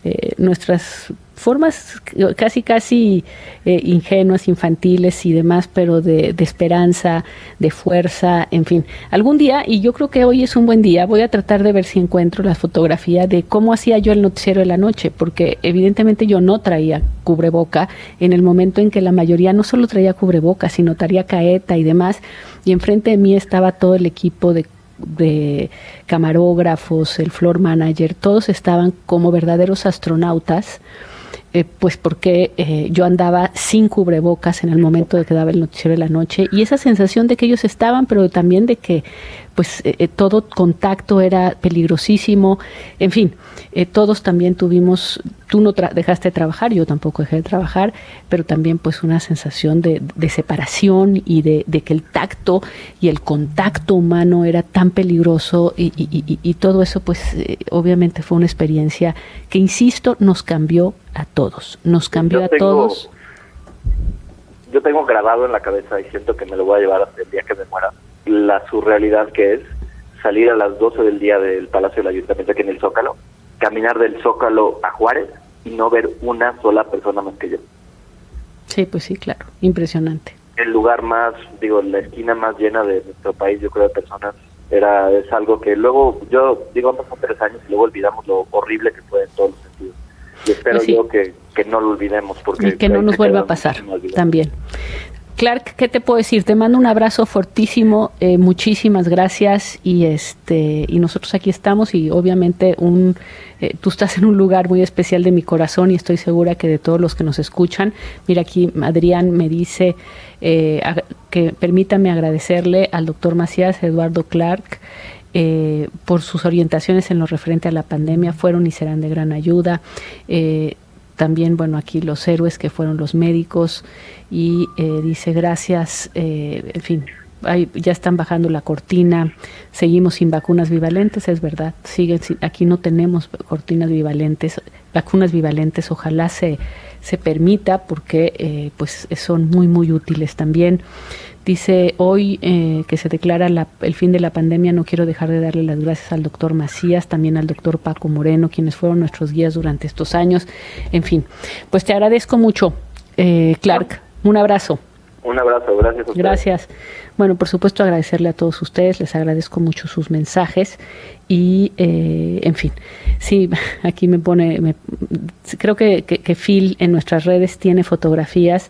formas casi ingenuas, infantiles y demás, pero de esperanza, de fuerza, en fin. Algún día, y yo creo que hoy es un buen día, voy a tratar de ver si encuentro la fotografía de cómo hacía yo el noticiero de la noche, porque evidentemente yo no traía cubreboca en el momento en que la mayoría no solo traía cubreboca, sino traía caeta y demás, y enfrente de mí estaba todo el equipo de camarógrafos, el floor manager, todos estaban como verdaderos astronautas, pues porque yo andaba sin cubrebocas en el momento de que daba el noticiero de la noche, y esa sensación de que ellos estaban, pero también de que pues todo contacto era peligrosísimo, en fin, todos también tuvimos, tú no dejaste de trabajar, yo tampoco dejé de trabajar, pero también pues una sensación de separación y de que el tacto y el contacto humano era tan peligroso, y todo eso pues obviamente fue una experiencia que, insisto, nos cambió a todos, todos. Yo tengo grabado en la cabeza, y siento que me lo voy a llevar hasta el día que me muera, la surrealidad que es salir a las 12 del día del Palacio del Ayuntamiento aquí en el Zócalo, caminar del Zócalo a Juárez y no ver una sola persona más que yo. Sí, pues sí, claro, impresionante. El lugar más, la esquina más llena de nuestro país, yo creo, de personas, es algo que luego, yo digo, han pasado 3 años y luego olvidamos lo horrible que fue en todos los sentidos. Y espero pues sí, yo que no lo olvidemos, porque y que no nos vuelva a pasar también. Clark, ¿qué te puedo decir? Te mando un abrazo fortísimo, muchísimas gracias, y nosotros aquí estamos, y obviamente tú estás en un lugar muy especial de mi corazón, y estoy segura que de todos los que nos escuchan. Mira, aquí Adrián me dice que permítame agradecerle al doctor Macías, Eduardo Clark, por sus orientaciones en lo referente a la pandemia, fueron y serán de gran ayuda. También, aquí los héroes que fueron los médicos, y dice gracias, en fin, ya están bajando la cortina, seguimos sin vacunas bivalentes, es verdad, aquí no tenemos vacunas bivalentes, ojalá se permita, porque pues son muy muy útiles también. Dice, hoy que se declara el fin de la pandemia, no quiero dejar de darle las gracias al doctor Macías, también al doctor Paco Moreno, quienes fueron nuestros guías durante estos años. En fin, pues te agradezco mucho, Clark. Un abrazo. Un abrazo, gracias a ustedes. Gracias. Bueno, por supuesto, agradecerle a todos ustedes, les agradezco mucho sus mensajes, y en fin, sí, aquí me pone, creo que Phil en nuestras redes tiene fotografías.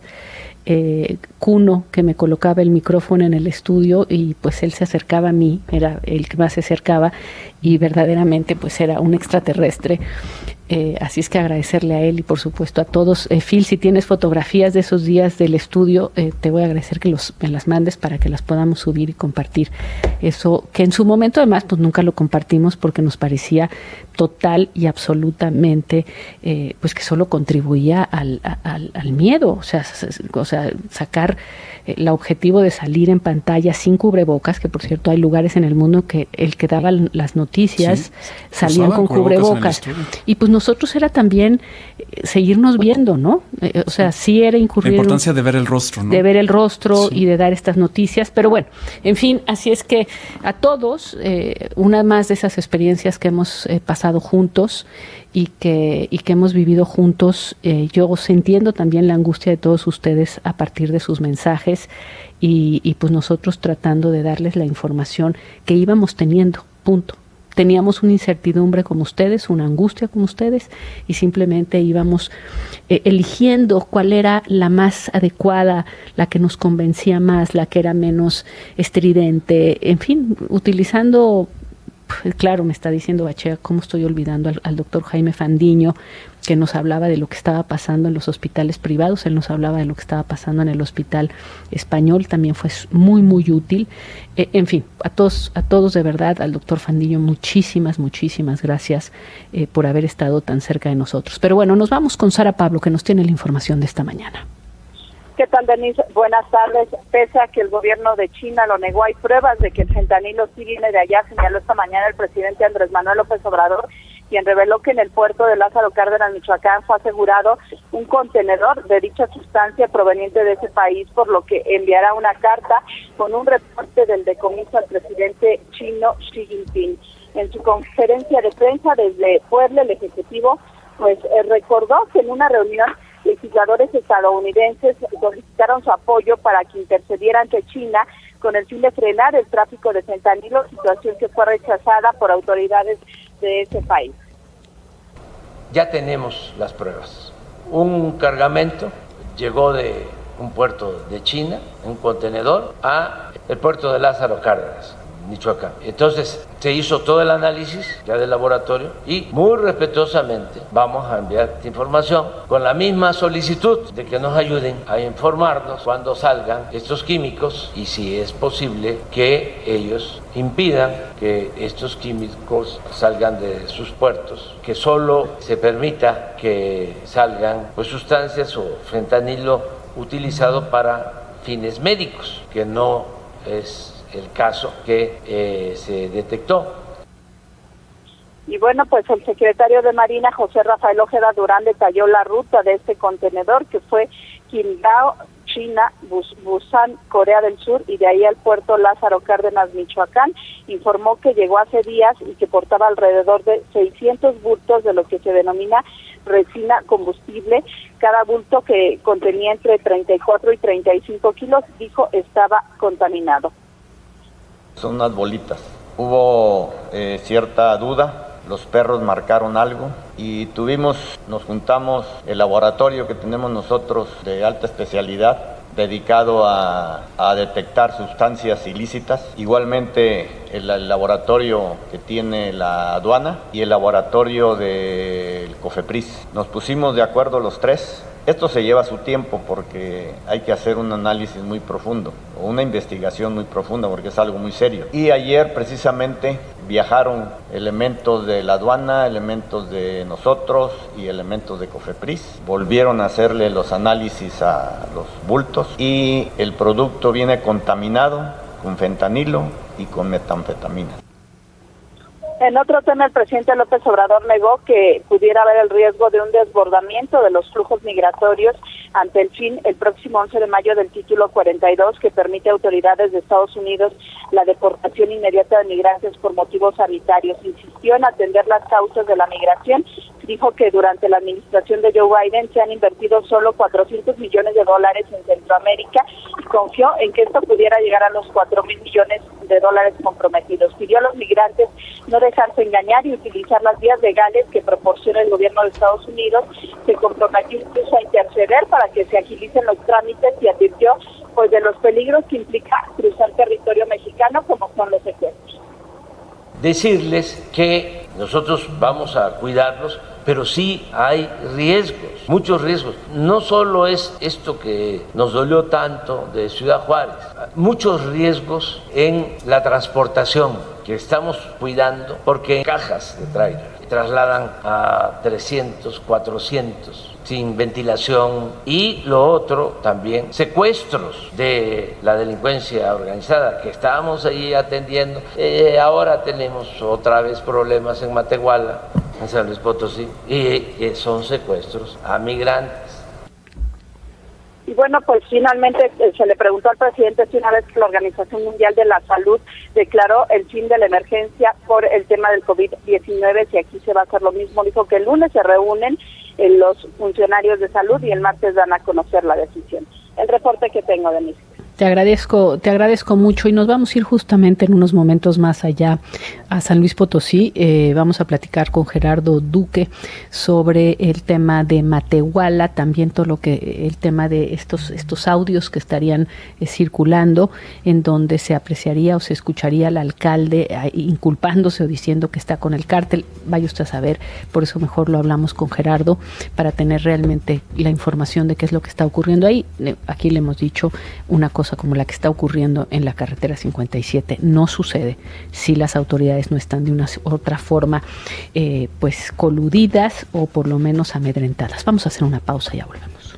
Cuno, que me colocaba el micrófono en el estudio, y pues él se acercaba a mí, era el que más se acercaba, y verdaderamente pues era un extraterrestre. Así es que agradecerle a él, y por supuesto a todos. Phil, si tienes fotografías de esos días del estudio, te voy a agradecer que me las mandes para que las podamos subir y compartir. Eso que en su momento además pues nunca lo compartimos, porque nos parecía total y absolutamente pues que solo contribuía al miedo, o sea, sacar el objetivo de salir en pantalla sin cubrebocas, que por cierto hay lugares en el mundo que el que daba las noticias salían con cubrebocas, y pues nosotros era también seguirnos viendo, ¿no? O sea, sí era incurrir... La importancia de ver el rostro, ¿no? De ver el rostro y de dar estas noticias, pero bueno, en fin, así es que a todos, una más de esas experiencias que hemos pasado juntos y que hemos vivido juntos, yo entiendo también la angustia de todos ustedes a partir de sus mensajes y pues nosotros tratando de darles la información que íbamos teniendo, punto. Teníamos una incertidumbre como ustedes, una angustia como ustedes y simplemente íbamos eligiendo cuál era la más adecuada, la que nos convencía más, la que era menos estridente, en fin, utilizando, claro, me está diciendo Bachea, ¿cómo estoy olvidando al doctor Jaime Fandiño, que nos hablaba de lo que estaba pasando en los hospitales privados? Él nos hablaba de lo que estaba pasando en el Hospital Español, también fue muy, muy útil. En fin, a todos de verdad, al doctor Fandiño, muchísimas gracias por haber estado tan cerca de nosotros. Pero bueno, nos vamos con Sara Pablo, que nos tiene la información de esta mañana. ¿Qué tal, Denise? Buenas tardes. Pese a que el gobierno de China lo negó, hay pruebas de que el fentanilo sí viene de allá, señaló esta mañana el presidente Andrés Manuel López Obrador, quien reveló que en el puerto de Lázaro Cárdenas, Michoacán, fue asegurado un contenedor de dicha sustancia proveniente de ese país, por lo que enviará una carta con un reporte del decomiso al presidente chino Xi Jinping. En su conferencia de prensa desde Puebla, el Ejecutivo recordó que en una reunión legisladores estadounidenses solicitaron su apoyo para que intercediera ante China con el fin de frenar el tráfico de fentanilo, situación que fue rechazada por autoridades de ese país. Ya tenemos las pruebas. Un cargamento llegó de un puerto de China, un contenedor, a el puerto de Lázaro Cárdenas, Michoacán. Entonces se hizo todo el análisis ya del laboratorio y muy respetuosamente vamos a enviar esta información con la misma solicitud de que nos ayuden a informarnos cuando salgan estos químicos y si es posible que ellos impidan que estos químicos salgan de sus puertos, que solo se permita que salgan sustancias o fentanilo utilizado para fines médicos, que no es el caso que se detectó. Y bueno, pues el secretario de Marina, José Rafael Ojeda Durán, detalló la ruta de este contenedor, que fue Qingdao, China, Busan, Corea del Sur, y de ahí al puerto Lázaro Cárdenas, Michoacán. Informó que llegó hace días y que portaba alrededor de 600 bultos de lo que se denomina resina combustible. Cada bulto, que contenía entre 34 y 35 kilos, dijo estaba contaminado. Son unas bolitas. Hubo cierta duda, los perros marcaron algo y nos juntamos, el laboratorio que tenemos nosotros de alta especialidad, dedicado a detectar sustancias ilícitas, igualmente el laboratorio que tiene la aduana y el laboratorio del COFEPRIS. Nos pusimos de acuerdo los tres. Esto se lleva su tiempo porque hay que hacer un análisis muy profundo o una investigación muy profunda porque es algo muy serio. Y ayer precisamente viajaron elementos de la aduana, elementos de nosotros y elementos de COFEPRIS. Volvieron a hacerle los análisis a los bultos y el producto viene contaminado con fentanilo y con metanfetamina. En otro tema, el presidente López Obrador negó que pudiera haber el riesgo de un desbordamiento de los flujos migratorios ante el próximo 11 de mayo del título 42, que permite a autoridades de Estados Unidos la deportación inmediata de migrantes por motivos sanitarios. Insistió en atender las causas de la migración. Dijo que durante la administración de Joe Biden se han invertido solo $400 millones en Centroamérica y confió en que esto pudiera llegar a los $4,000 millones comprometidos. Pidió a los migrantes no dejarse engañar y utilizar las vías legales que proporciona el gobierno de Estados Unidos. Se comprometió incluso a interceder para que se agilicen los trámites y advirtió de los peligros que implica cruzar territorio mexicano, como son los secuestros. Decirles que nosotros vamos a cuidarlos, pero sí hay riesgos, muchos riesgos. No solo es esto que nos dolió tanto de Ciudad Juárez, muchos riesgos en la transportación que estamos cuidando, porque en cajas de tráiler trasladan a 300, 400 sin ventilación, y lo otro también, secuestros de la delincuencia organizada que estábamos ahí atendiendo. Ahora tenemos otra vez problemas en Matehuala en San Luis Potosí y son secuestros a migrantes. Y bueno, pues finalmente se le preguntó al presidente si una vez que la Organización Mundial de la Salud declaró el fin de la emergencia por el tema del COVID-19, si aquí se va a hacer lo mismo. Dijo que el lunes se reúnen los funcionarios de salud y el martes dan a conocer la decisión. El reporte que tengo, Denise. Te agradezco mucho y nos vamos a ir justamente en unos momentos más allá a San Luis Potosí. Vamos a platicar con Gerardo Duque sobre el tema de Matehuala, también todo lo que el tema de estos audios que estarían circulando, en donde se apreciaría o se escucharía al alcalde inculpándose o diciendo que está con el cártel. Vaya usted a saber, por eso mejor lo hablamos con Gerardo para tener realmente la información de qué es lo que está ocurriendo ahí. Aquí le hemos dicho una cosa como la que está ocurriendo en la carretera 57 no sucede si las autoridades no están de una u otra forma pues coludidas o por lo menos amedrentadas. Vamos a hacer una pausa y ya volvemos.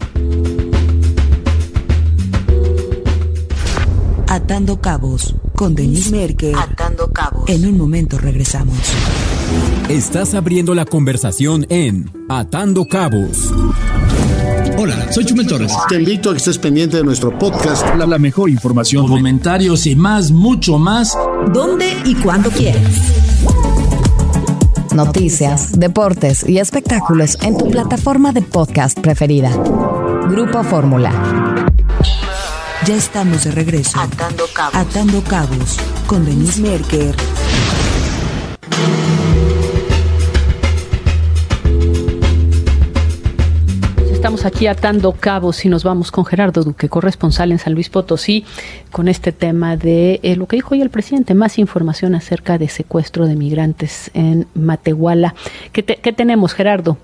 Atando Cabos con Denise Merker. Atando Cabos. En un momento regresamos. Estás abriendo la conversación en Atando Cabos. Hola, soy Chumel Torres. Te invito a que estés pendiente de nuestro podcast. La mejor información, comentarios y mucho más. ¿Dónde y cuándo quieras? Noticias, deportes y espectáculos en tu plataforma de podcast preferida. Grupo Fórmula. Ya estamos de regreso. Atando Cabos con Denise Merker. Estamos aquí atando cabos y nos vamos con Gerardo Duque, corresponsal en San Luis Potosí, con este tema de lo que dijo hoy el presidente, más información acerca de secuestro de migrantes en Matehuala. ¿Qué tenemos, Gerardo?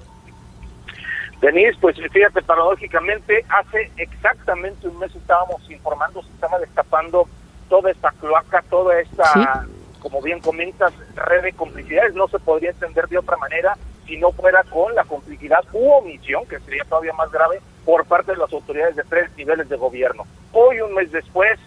Denise, pues fíjate, paradójicamente, hace exactamente un mes estábamos informando, se estaba destapando toda esta cloaca, toda esta, ¿sí?, como bien comentas, red de complicidades. No se podría entender de otra manera si no fuera con la complicidad u omisión, que sería todavía más grave, por parte de las autoridades de 3 niveles de gobierno. Hoy, un mes después,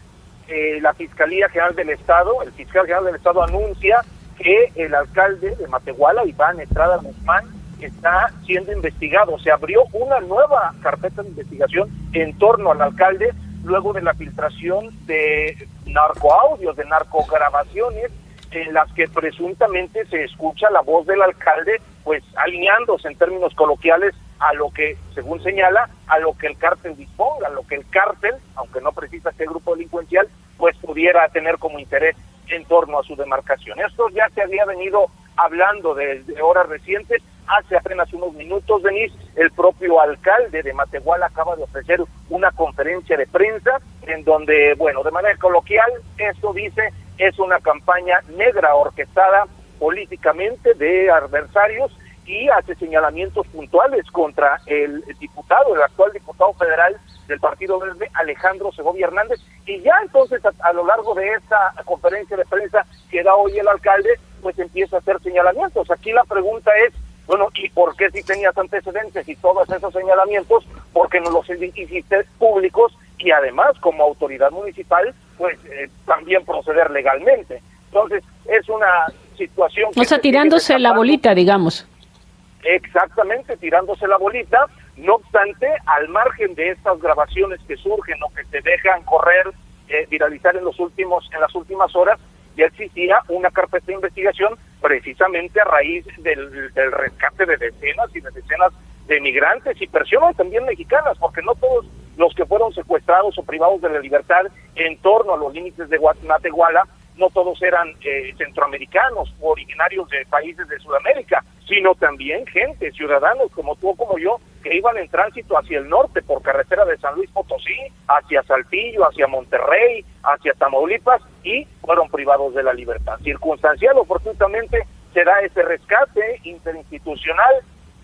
la Fiscalía General del Estado, el fiscal general del Estado anuncia que el alcalde de Matehuala, Iván Estrada Guzmán, está siendo investigado. Se abrió una nueva carpeta de investigación en torno al alcalde, luego de la filtración de narcoaudios, de narcograbaciones, en las que presuntamente se escucha la voz del alcalde, pues alineándose en términos coloquiales a lo que, según señala, a lo que el cártel disponga, a lo que el cártel, aunque no precisa qué grupo delincuencial, pues pudiera tener como interés en torno a su demarcación. Esto ya se había venido hablando desde horas recientes. Hace apenas unos minutos, Denise, el propio alcalde de Matehuala acaba de ofrecer una conferencia de prensa en donde, bueno, de manera coloquial, esto dice, es una campaña negra orquestada políticamente de adversarios y hace señalamientos puntuales contra el diputado, el actual diputado federal del Partido Verde, Alejandro Segovia Hernández. Y ya entonces, a lo largo de esta conferencia de prensa que da hoy el alcalde, pues empieza a hacer señalamientos. Aquí la pregunta es, bueno, ¿y por qué si tenías antecedentes y todos esos señalamientos? Porque no los hiciste públicos y además, como autoridad municipal, pues también proceder legalmente. Entonces, es una situación que... O sea, tirándose la bolita, digamos. Exactamente, tirándose la bolita. No obstante, al margen de estas grabaciones que surgen o que se dejan correr, viralizar en las últimas horas, ya existía una carpeta de investigación precisamente a raíz del rescate de decenas y de decenas de migrantes y personas también mexicanas, porque no todos los que fueron secuestrados o privados de la libertad en torno a los límites de Matehuala, no todos eran centroamericanos o originarios de países de Sudamérica, sino también gente, ciudadanos como tú o como yo, que iban en tránsito hacia el norte por carretera de San Luis Potosí, hacia Saltillo, hacia Monterrey, hacia Tamaulipas, y fueron privados de la libertad. Circunstancial o fortuitamente se da ese rescate interinstitucional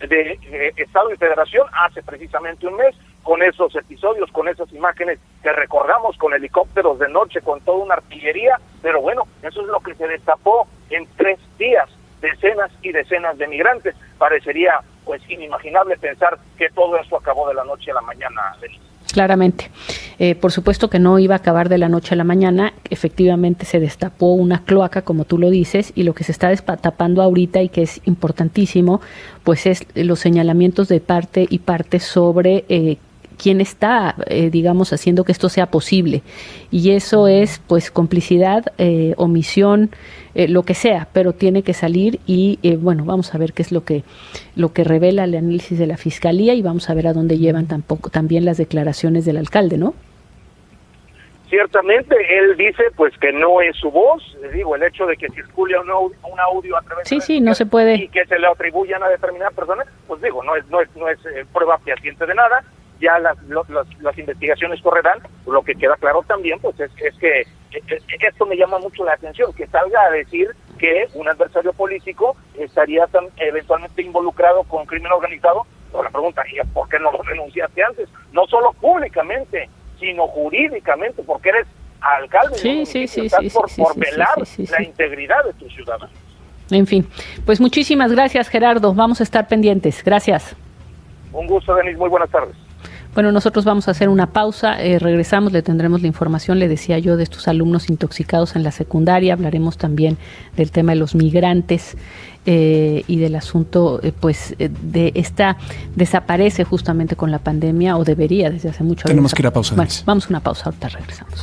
de Estado y Federación hace precisamente un mes, con esos episodios, con esas imágenes que recordamos, con helicópteros de noche, con toda una artillería, pero bueno, eso es lo que se destapó en 3 días, decenas y decenas de migrantes. Parecería pues inimaginable pensar que todo eso acabó de la noche a la mañana, Denise. Claramente. Por supuesto que no iba a acabar de la noche a la mañana, efectivamente se destapó una cloaca, como tú lo dices, y lo que se está destapando ahorita y que es importantísimo, pues es los señalamientos de parte y parte sobre quién está, digamos, haciendo que esto sea posible. Y eso es, pues, complicidad, omisión, lo que sea, pero tiene que salir y, bueno, vamos a ver qué es lo que revela el análisis de la Fiscalía y vamos a ver a dónde llevan también las declaraciones del alcalde, ¿no? Ciertamente, él dice pues que no es su voz, les digo, el hecho de que circule un audio a través de no se puede, y que se le atribuyan a determinada persona, pues digo, no es prueba fehaciente de nada, ya las investigaciones correrán. Lo que queda claro también pues es que esto me llama mucho la atención, que salga a decir que un adversario político estaría eventualmente involucrado con crimen organizado. Pero la pregunta es, ¿por qué no lo denunciaste antes? No solo públicamente, sino jurídicamente, porque eres alcalde, por velar la integridad de tus ciudadanos. En fin, pues muchísimas gracias, Gerardo, vamos a estar pendientes. Gracias. Un gusto, Denise, muy buenas tardes. Bueno, nosotros vamos a hacer una pausa, regresamos, le tendremos la información, le decía yo, de estos alumnos intoxicados en la secundaria, hablaremos también del tema de los migrantes y del asunto, de esta, desaparece justamente con la pandemia, o debería desde hace mucho. Tenemos que ir a pausa. Bueno, vamos a una pausa, ahorita regresamos.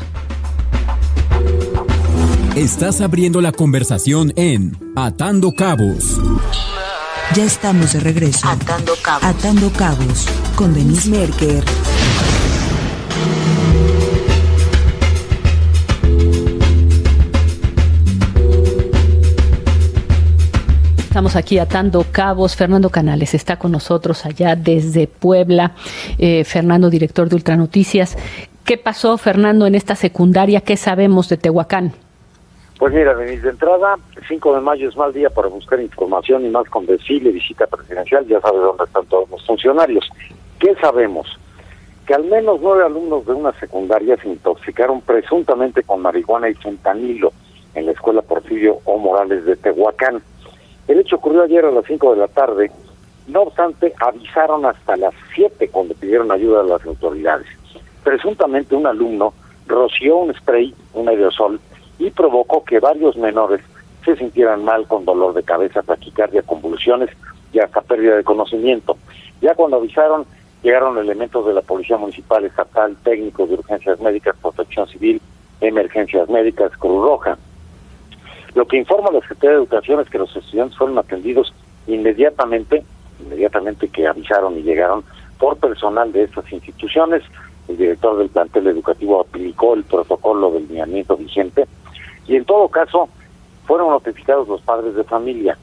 Estás abriendo la conversación en Atando Cabos. Ya estamos de regreso. Atando Cabos con Denise Merker. Estamos aquí atando cabos. Fernando Canales está con nosotros allá desde Puebla. Fernando, director de Ultranoticias. ¿Qué pasó, Fernando, en esta secundaria? ¿Qué sabemos de Tehuacán? Pues mira, Denise, de entrada, 5 de mayo es mal día para buscar información y más con desfile, visita presidencial, ya sabes dónde están todos los funcionarios. ¿Qué sabemos? Que al menos 9 alumnos de una secundaria se intoxicaron presuntamente con marihuana y fentanilo en la escuela Porfirio O. Morales de Tehuacán. El hecho ocurrió ayer a las 5 de la tarde, no obstante, avisaron hasta las 7 cuando pidieron ayuda a las autoridades. Presuntamente un alumno roció un spray, un aerosol, y provocó que varios menores se sintieran mal con dolor de cabeza, taquicardia, convulsiones y hasta pérdida de conocimiento. Ya cuando avisaron, llegaron elementos de la Policía Municipal, Estatal, técnicos de urgencias médicas, Protección Civil, emergencias médicas, Cruz Roja. Lo que informa la Secretaría de Educación es que los estudiantes fueron atendidos inmediatamente que avisaron y llegaron por personal de estas instituciones. El director del plantel educativo aplicó el protocolo del lineamiento vigente y en todo caso fueron notificados los padres de familia.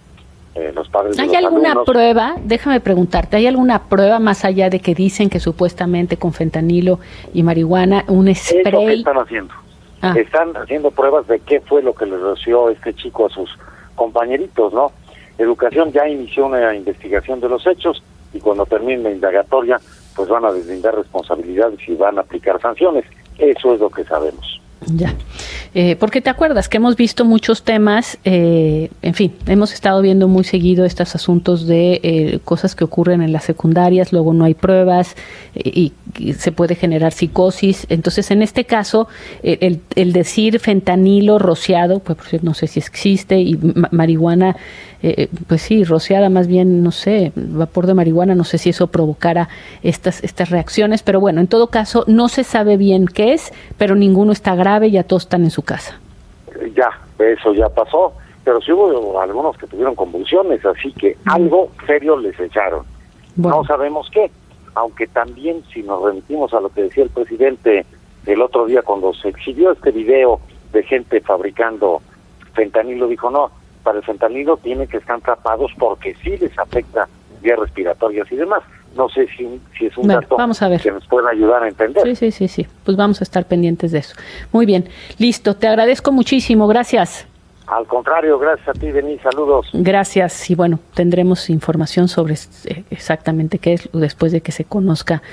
¿Hay alguna prueba? Déjame preguntarte, ¿hay alguna prueba más allá de que dicen que supuestamente con fentanilo y marihuana, un spray? Es lo que están haciendo. Están haciendo pruebas de qué fue lo que le roció este chico a sus compañeritos, ¿no? Educación ya inició una investigación de los hechos y cuando termine la indagatoria, pues van a deslindar responsabilidades y van a aplicar sanciones. Eso es lo que sabemos. Ya, porque te acuerdas que hemos visto muchos temas, en fin, hemos estado viendo muy seguido estos asuntos de cosas que ocurren en las secundarias, luego no hay pruebas y se puede generar psicosis. Entonces, en este caso, el decir fentanilo rociado, pues no sé si existe, y marihuana, pues sí, rociada más bien, no sé, vapor de marihuana, no sé si eso provocara estas reacciones, pero bueno, en todo caso, no se sabe bien qué es, pero ninguno está grave, ya todos están en su casa. Ya, eso ya pasó, pero sí hubo algunos que tuvieron convulsiones, así que algo serio les echaron. Bueno. No sabemos qué, aunque también si nos remitimos a lo que decía el presidente el otro día cuando se exhibió este video de gente fabricando fentanilo, dijo no, para el fentanilo tienen que estar tapados porque sí les afecta vías respiratorias y demás. No sé si es un dato vamos a ver. Que nos pueda ayudar a entender. Sí. Pues vamos a estar pendientes de eso. Muy bien, listo. Te agradezco muchísimo. Gracias. Al contrario, gracias a ti, Denise. Saludos. Gracias. Y bueno, tendremos información sobre exactamente qué es después de que se conozca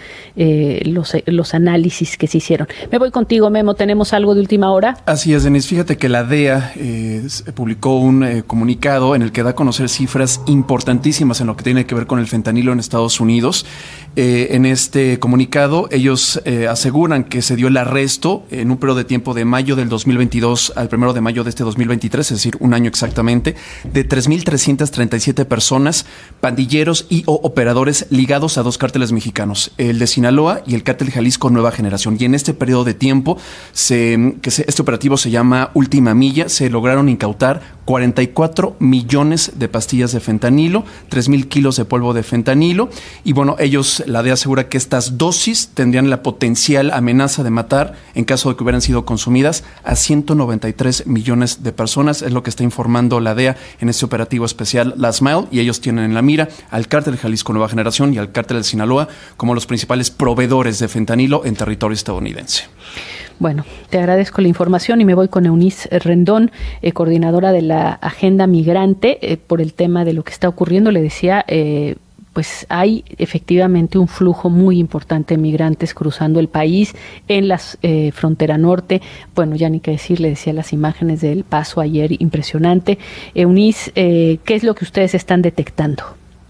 los análisis que se hicieron. Me voy contigo, Memo. ¿Tenemos algo de última hora? Así es, Denise. Fíjate que la DEA publicó un comunicado en el que da a conocer cifras importantísimas en lo que tiene que ver con el fentanilo en Estados Unidos. En este comunicado, ellos aseguran que se dio el arresto en un periodo de tiempo de mayo del 2022 al 1 de mayo de este 2023, es decir, un año exactamente, de 3,337 personas, pandilleros y o operadores ligados a 2 cárteles mexicanos, el de Sinaloa y el cártel Jalisco Nueva Generación. Y en este periodo de tiempo, este operativo se llama Última Milla, se lograron incautar 44 millones de pastillas de fentanilo, 3,000 kilos de polvo de fentanilo, y bueno, la DEA asegura que estas dosis tendrían la potencial amenaza de matar, en caso de que hubieran sido consumidas, a 193 millones de personas, es lo que está informando la DEA en este operativo especial Last Mile, y ellos tienen en la mira al cártel Jalisco Nueva Generación y al cártel de Sinaloa como los principales proveedores de fentanilo en territorio estadounidense. Bueno, te agradezco la información y me voy con Eunice Rendón, coordinadora de la Agenda Migrante, por el tema de lo que está ocurriendo. Le decía, pues hay efectivamente un flujo muy importante de migrantes cruzando el país en la frontera norte. Bueno, ya ni qué decir, le decía las imágenes del Paso ayer, impresionante. Eunice, ¿qué es lo que ustedes están detectando?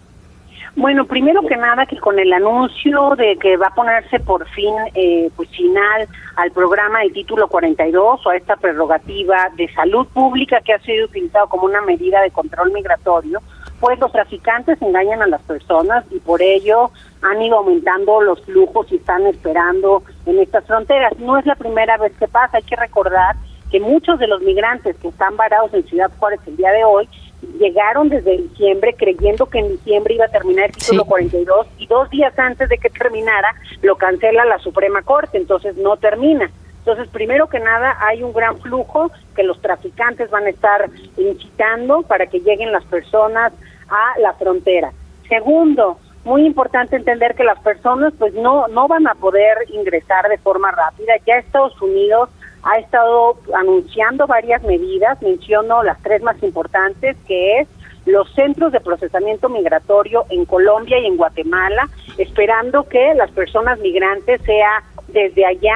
Bueno, primero que nada, que con el anuncio de que va a ponerse por fin pues final al programa del título 42 o a esta prerrogativa de salud pública que ha sido utilizado como una medida de control migratorio, pues los traficantes engañan a las personas y por ello han ido aumentando los flujos y están esperando en estas fronteras. No es la primera vez que pasa, hay que recordar que muchos de los migrantes que están varados en Ciudad Juárez el día de hoy llegaron desde diciembre creyendo que en diciembre iba a terminar el título 42 y 2 días antes de que terminara lo cancela la Suprema Corte, entonces no termina. Entonces, primero que nada, hay un gran flujo que los traficantes van a estar incitando para que lleguen las personas a la frontera. Segundo, muy importante entender que las personas pues no van a poder ingresar de forma rápida. Ya Estados Unidos ha estado anunciando varias medidas, menciono las 3 más importantes, que es los centros de procesamiento migratorio en Colombia y en Guatemala, esperando que las personas migrantes sea desde allá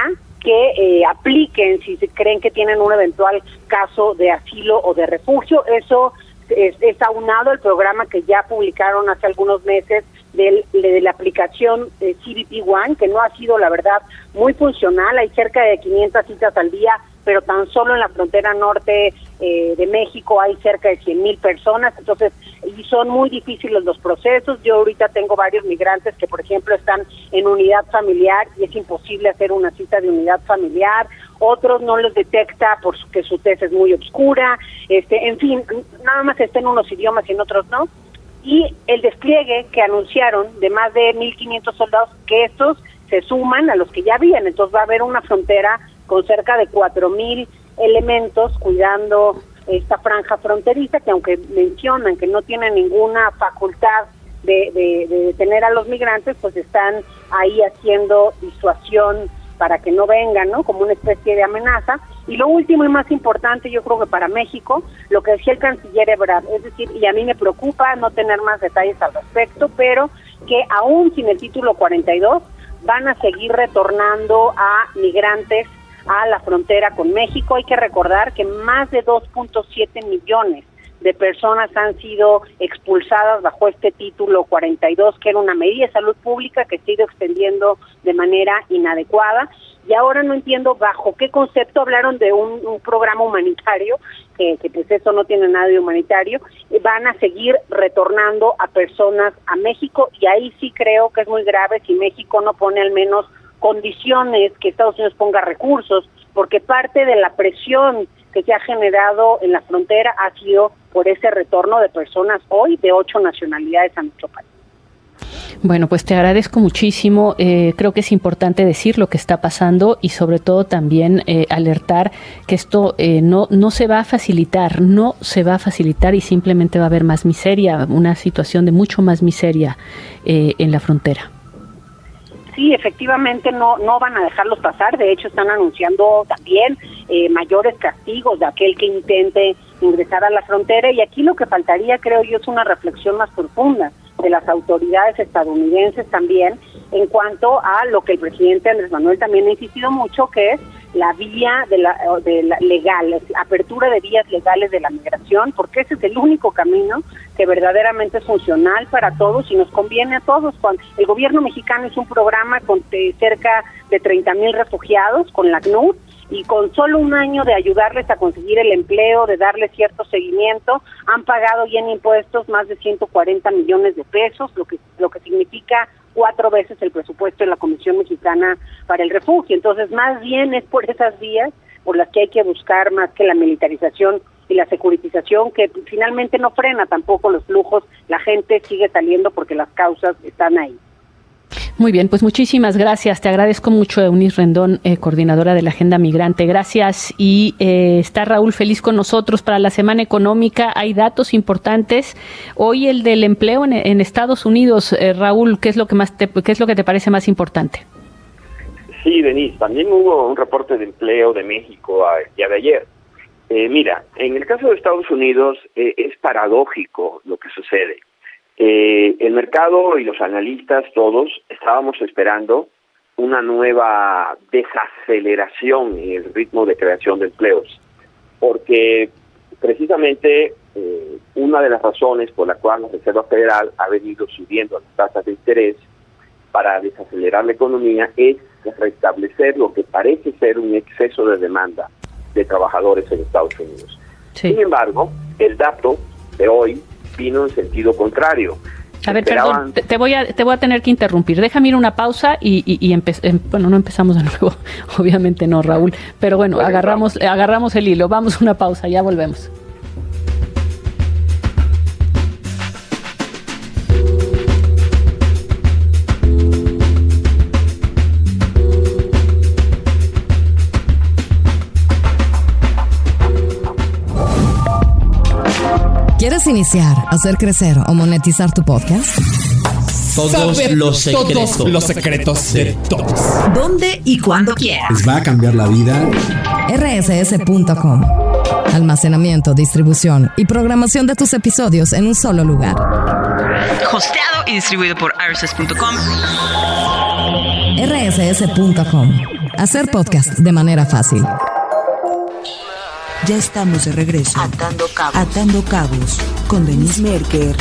que apliquen si se creen que tienen un eventual caso de asilo o de refugio. Eso es aunado al programa que ya publicaron hace algunos meses de la aplicación CBP One, que no ha sido, la verdad, muy funcional. Hay cerca de 500 citas al día, pero tan solo en la frontera norte de México hay cerca de 100,000 personas, entonces, y son muy difíciles los procesos. Yo ahorita tengo varios migrantes que, por ejemplo, están en unidad familiar y es imposible hacer una cita de unidad familiar. Otros no los detecta porque su tez es muy oscura, en fin, nada más está en unos idiomas y en otros no. Y el despliegue que anunciaron de más de 1,500 soldados, que estos se suman a los que ya habían, entonces va a haber una frontera con cerca de 4,000 elementos cuidando esta franja fronteriza, que aunque mencionan que no tienen ninguna facultad de detener a los migrantes, pues están ahí haciendo disuasión para que no vengan, ¿no? Como una especie de amenaza. Y lo último y más importante, yo creo que para México, lo que decía el canciller Ebrard, es decir, y a mí me preocupa no tener más detalles al respecto, pero que aún sin el título 42 van a seguir retornando a migrantes a la frontera con México. Hay que recordar que más de 2.7 millones de personas han sido expulsadas bajo este título 42, que era una medida de salud pública que se ha ido extendiendo de manera inadecuada. Y ahora no entiendo bajo qué concepto hablaron de un programa humanitario, que pues eso no tiene nada de humanitario. Van a seguir retornando a personas a México, y ahí sí creo que es muy grave si México no pone al menos condiciones, que Estados Unidos ponga recursos, porque parte de la presión que se ha generado en la frontera ha sido por ese retorno de personas hoy de 8 nacionalidades a nuestro país. Bueno, pues te agradezco muchísimo. Creo que es importante decir lo que está pasando y sobre todo también alertar que esto no se va a facilitar, y simplemente va a haber más miseria, una situación de mucho más miseria en la frontera. Sí, efectivamente no van a dejarlos pasar. De hecho, están anunciando también mayores castigos de aquel que intente ingresar a la frontera. Y aquí lo que faltaría, creo yo, es una reflexión más profunda de las autoridades estadounidenses también en cuanto a lo que el presidente Andrés Manuel también ha insistido mucho, que es la vía de la legal, apertura de vías legales de la migración, porque ese es el único camino que verdaderamente es funcional para todos y nos conviene a todos. El gobierno mexicano hizo un programa con cerca de 30,000 refugiados con la ACNUR, y con solo un año de ayudarles a conseguir el empleo, de darles cierto seguimiento, han pagado ya en impuestos más de 140 millones de pesos, lo que significa 4 veces el presupuesto de la Comisión Mexicana para el Refugio. Entonces, más bien es por esas vías por las que hay que buscar, más que la militarización y la securitización, que finalmente no frena tampoco los flujos. La gente sigue saliendo porque las causas están ahí. Muy bien, pues muchísimas gracias. Te agradezco mucho, Eunice Rendón, coordinadora de la Agenda Migrante. Gracias. Y está Raúl Feliz con nosotros para la Semana Económica. Hay datos importantes. Hoy el del empleo en Estados Unidos. Raúl, ¿qué es lo que te parece más importante? Sí, Denise, también hubo un reporte de empleo de México el día de ayer. Mira, en el caso de Estados Unidos es paradójico lo que sucede. El mercado y los analistas todos estábamos esperando una nueva desaceleración en el ritmo de creación de empleos, porque precisamente una de las razones por la cual la Reserva Federal ha venido subiendo las tasas de interés para desacelerar la economía es restablecer lo que parece ser un exceso de demanda de trabajadores en Estados Unidos. Sí. Sin embargo, el dato de hoy vino en sentido contrario. A ver, perdón, te voy a tener que interrumpir. Déjame ir una pausa bueno, no empezamos de nuevo, obviamente no, Raúl, pero bueno, agarramos el hilo. Vamos a una pausa, ya volvemos. ¿Quieres iniciar, hacer crecer o monetizar tu podcast? Todos los secretos de todos. ¿Dónde y cuándo quieras? ¿Les va a cambiar la vida? rss.com. Almacenamiento, distribución y programación de tus episodios en un solo lugar. Hosteado y distribuido por rss.com. rss.com. Hacer podcast de manera fácil. Ya estamos de regreso. Atando Cabos con Denise Merker.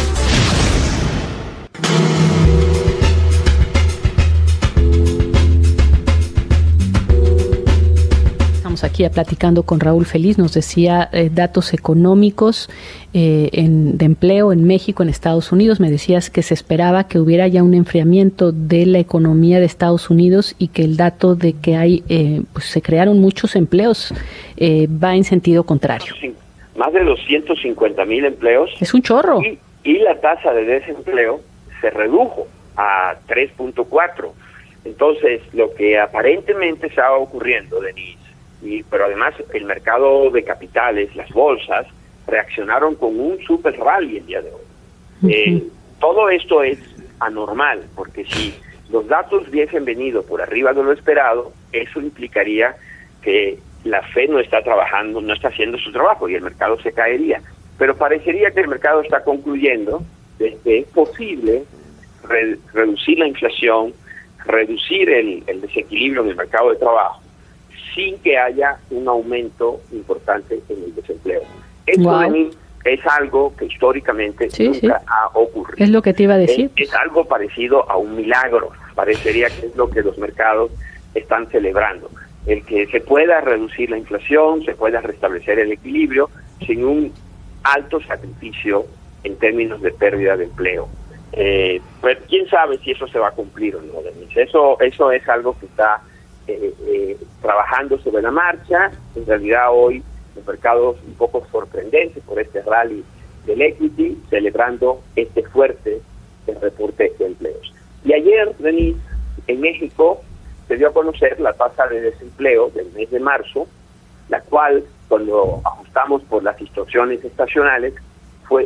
Estamos aquí platicando con Raúl Feliz. Nos decía datos económicos de empleo en México, en Estados Unidos. Me decías que se esperaba que hubiera ya un enfriamiento de la economía de Estados Unidos y que el dato de que pues se crearon muchos empleos va en sentido contrario. Más de 250,000 empleos. Es un chorro. Y la tasa de desempleo se redujo a 3.4. Entonces, lo que aparentemente estaba ocurriendo, Denise, pero además el mercado de capitales, las bolsas, reaccionaron con un super rally el día de hoy. Todo esto es anormal, porque si los datos hubiesen venido por arriba de lo esperado, eso implicaría que la Fed no está trabajando, no está haciendo su trabajo y el mercado se caería. Pero parecería que el mercado está concluyendo que es posible reducir la inflación, reducir el desequilibrio en el mercado de trabajo, sin que haya un aumento importante en el desempleo. Esto es algo que históricamente nunca ha ocurrido. Es lo que te iba a decir. Es algo parecido a un milagro. Parecería que es lo que los mercados están celebrando. El que se pueda reducir la inflación, se pueda restablecer el equilibrio sin un alto sacrificio en términos de pérdida de empleo. Pues quién sabe si eso se va a cumplir o no, Denise. Eso es algo que está trabajando sobre la marcha. En realidad hoy el mercado es un poco sorprendente por este rally del equity, celebrando este fuerte reporte de empleos. Y ayer, Denise, en México se dio a conocer la tasa de desempleo del mes de marzo, la cual, cuando ajustamos por las distorsiones estacionales, fue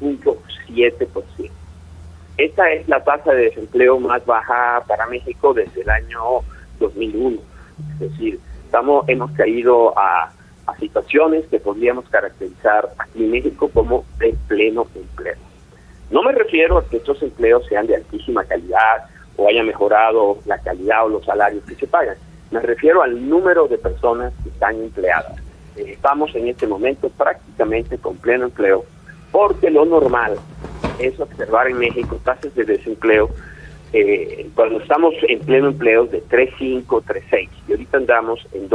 2.7%. Esta es la tasa de desempleo más baja para México desde el año 2001. Es decir, hemos caído a situaciones que podríamos caracterizar aquí en México como de pleno empleo. No me refiero a que estos empleos sean de altísima calidad o haya mejorado la calidad o los salarios que se pagan. Me refiero al número de personas que están empleadas. Estamos en este momento prácticamente con pleno empleo porque lo normal es observar en México tasas de desempleo cuando estamos en pleno empleo de 3.5, 3.6, y ahorita andamos en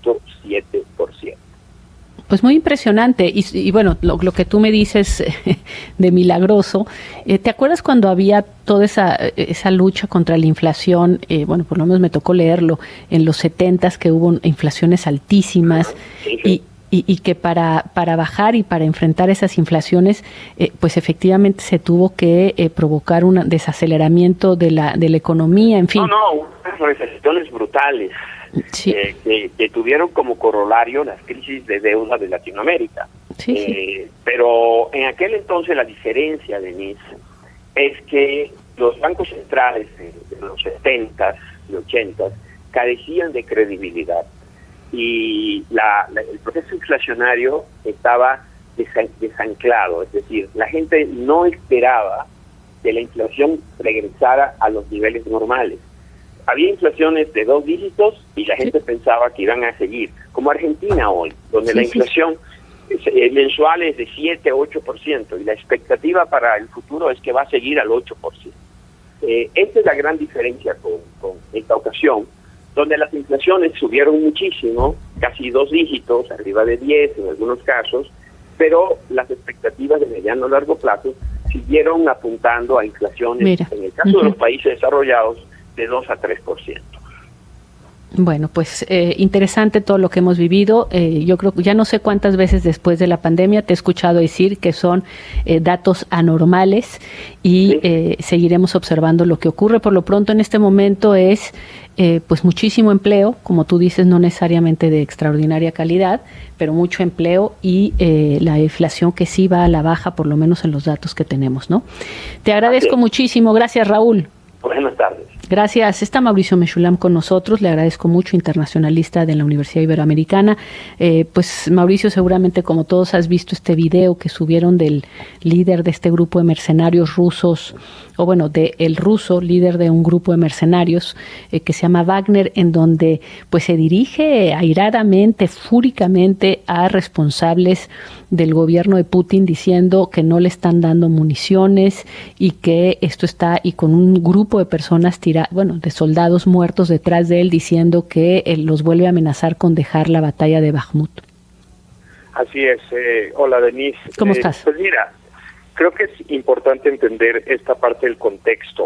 2.7%. Pues muy impresionante. Y bueno, lo que tú me dices de milagroso, ¿te acuerdas cuando había toda esa lucha contra la inflación? Bueno, por lo menos me tocó leerlo, en los 70s, que hubo inflaciones altísimas, y que para bajar y para enfrentar esas inflaciones, pues efectivamente se tuvo que provocar un desaceleramiento de la economía, en fin. No, unas recesiones brutales. Sí. Que tuvieron como corolario las crisis de deuda de Latinoamérica. Sí. Pero en aquel entonces la diferencia, Denise, es que los bancos centrales de los 70s y 80s carecían de credibilidad, y el proceso inflacionario estaba desanclado, es decir, la gente no esperaba que la inflación regresara a los niveles normales. Había inflaciones de 2 dígitos y la gente pensaba que iban a seguir, como Argentina hoy, donde la inflación mensual es de 7 o 8%, y la expectativa para el futuro es que va a seguir al 8%. Esta es la gran diferencia con esta ocasión, donde las inflaciones subieron muchísimo, casi 2 dígitos, arriba de 10 en algunos casos, pero las expectativas de mediano a largo plazo siguieron apuntando a inflaciones, en el caso de los países desarrollados, de 2 a 3%. Bueno, pues interesante todo lo que hemos vivido. Yo creo que ya no sé cuántas veces después de la pandemia te he escuchado decir que son datos anormales, y seguiremos observando lo que ocurre. Por lo pronto, en este momento es pues muchísimo empleo, como tú dices, no necesariamente de extraordinaria calidad, pero mucho empleo, y la inflación que sí va a la baja, por lo menos en los datos que tenemos, ¿no? Te agradezco muchísimo. Gracias, Raúl. Buenas tardes. Gracias. Está Mauricio Mechulam con nosotros. Le agradezco mucho, internacionalista de la Universidad Iberoamericana. Pues Mauricio, seguramente como todos has visto este video que subieron del líder de este grupo de mercenarios rusos, o bueno, de el ruso, líder de un grupo de mercenarios que se llama Wagner, en donde pues se dirige airadamente, fúricamente a responsables del gobierno de Putin, diciendo que no le están dando municiones, y que esto está, y con un grupo de personas de soldados muertos detrás de él, diciendo que él los vuelve a amenazar con dejar la batalla de Bakhmut. Así es. Hola, Denise. ¿Cómo estás? Pues mira, creo que es importante entender esta parte del contexto.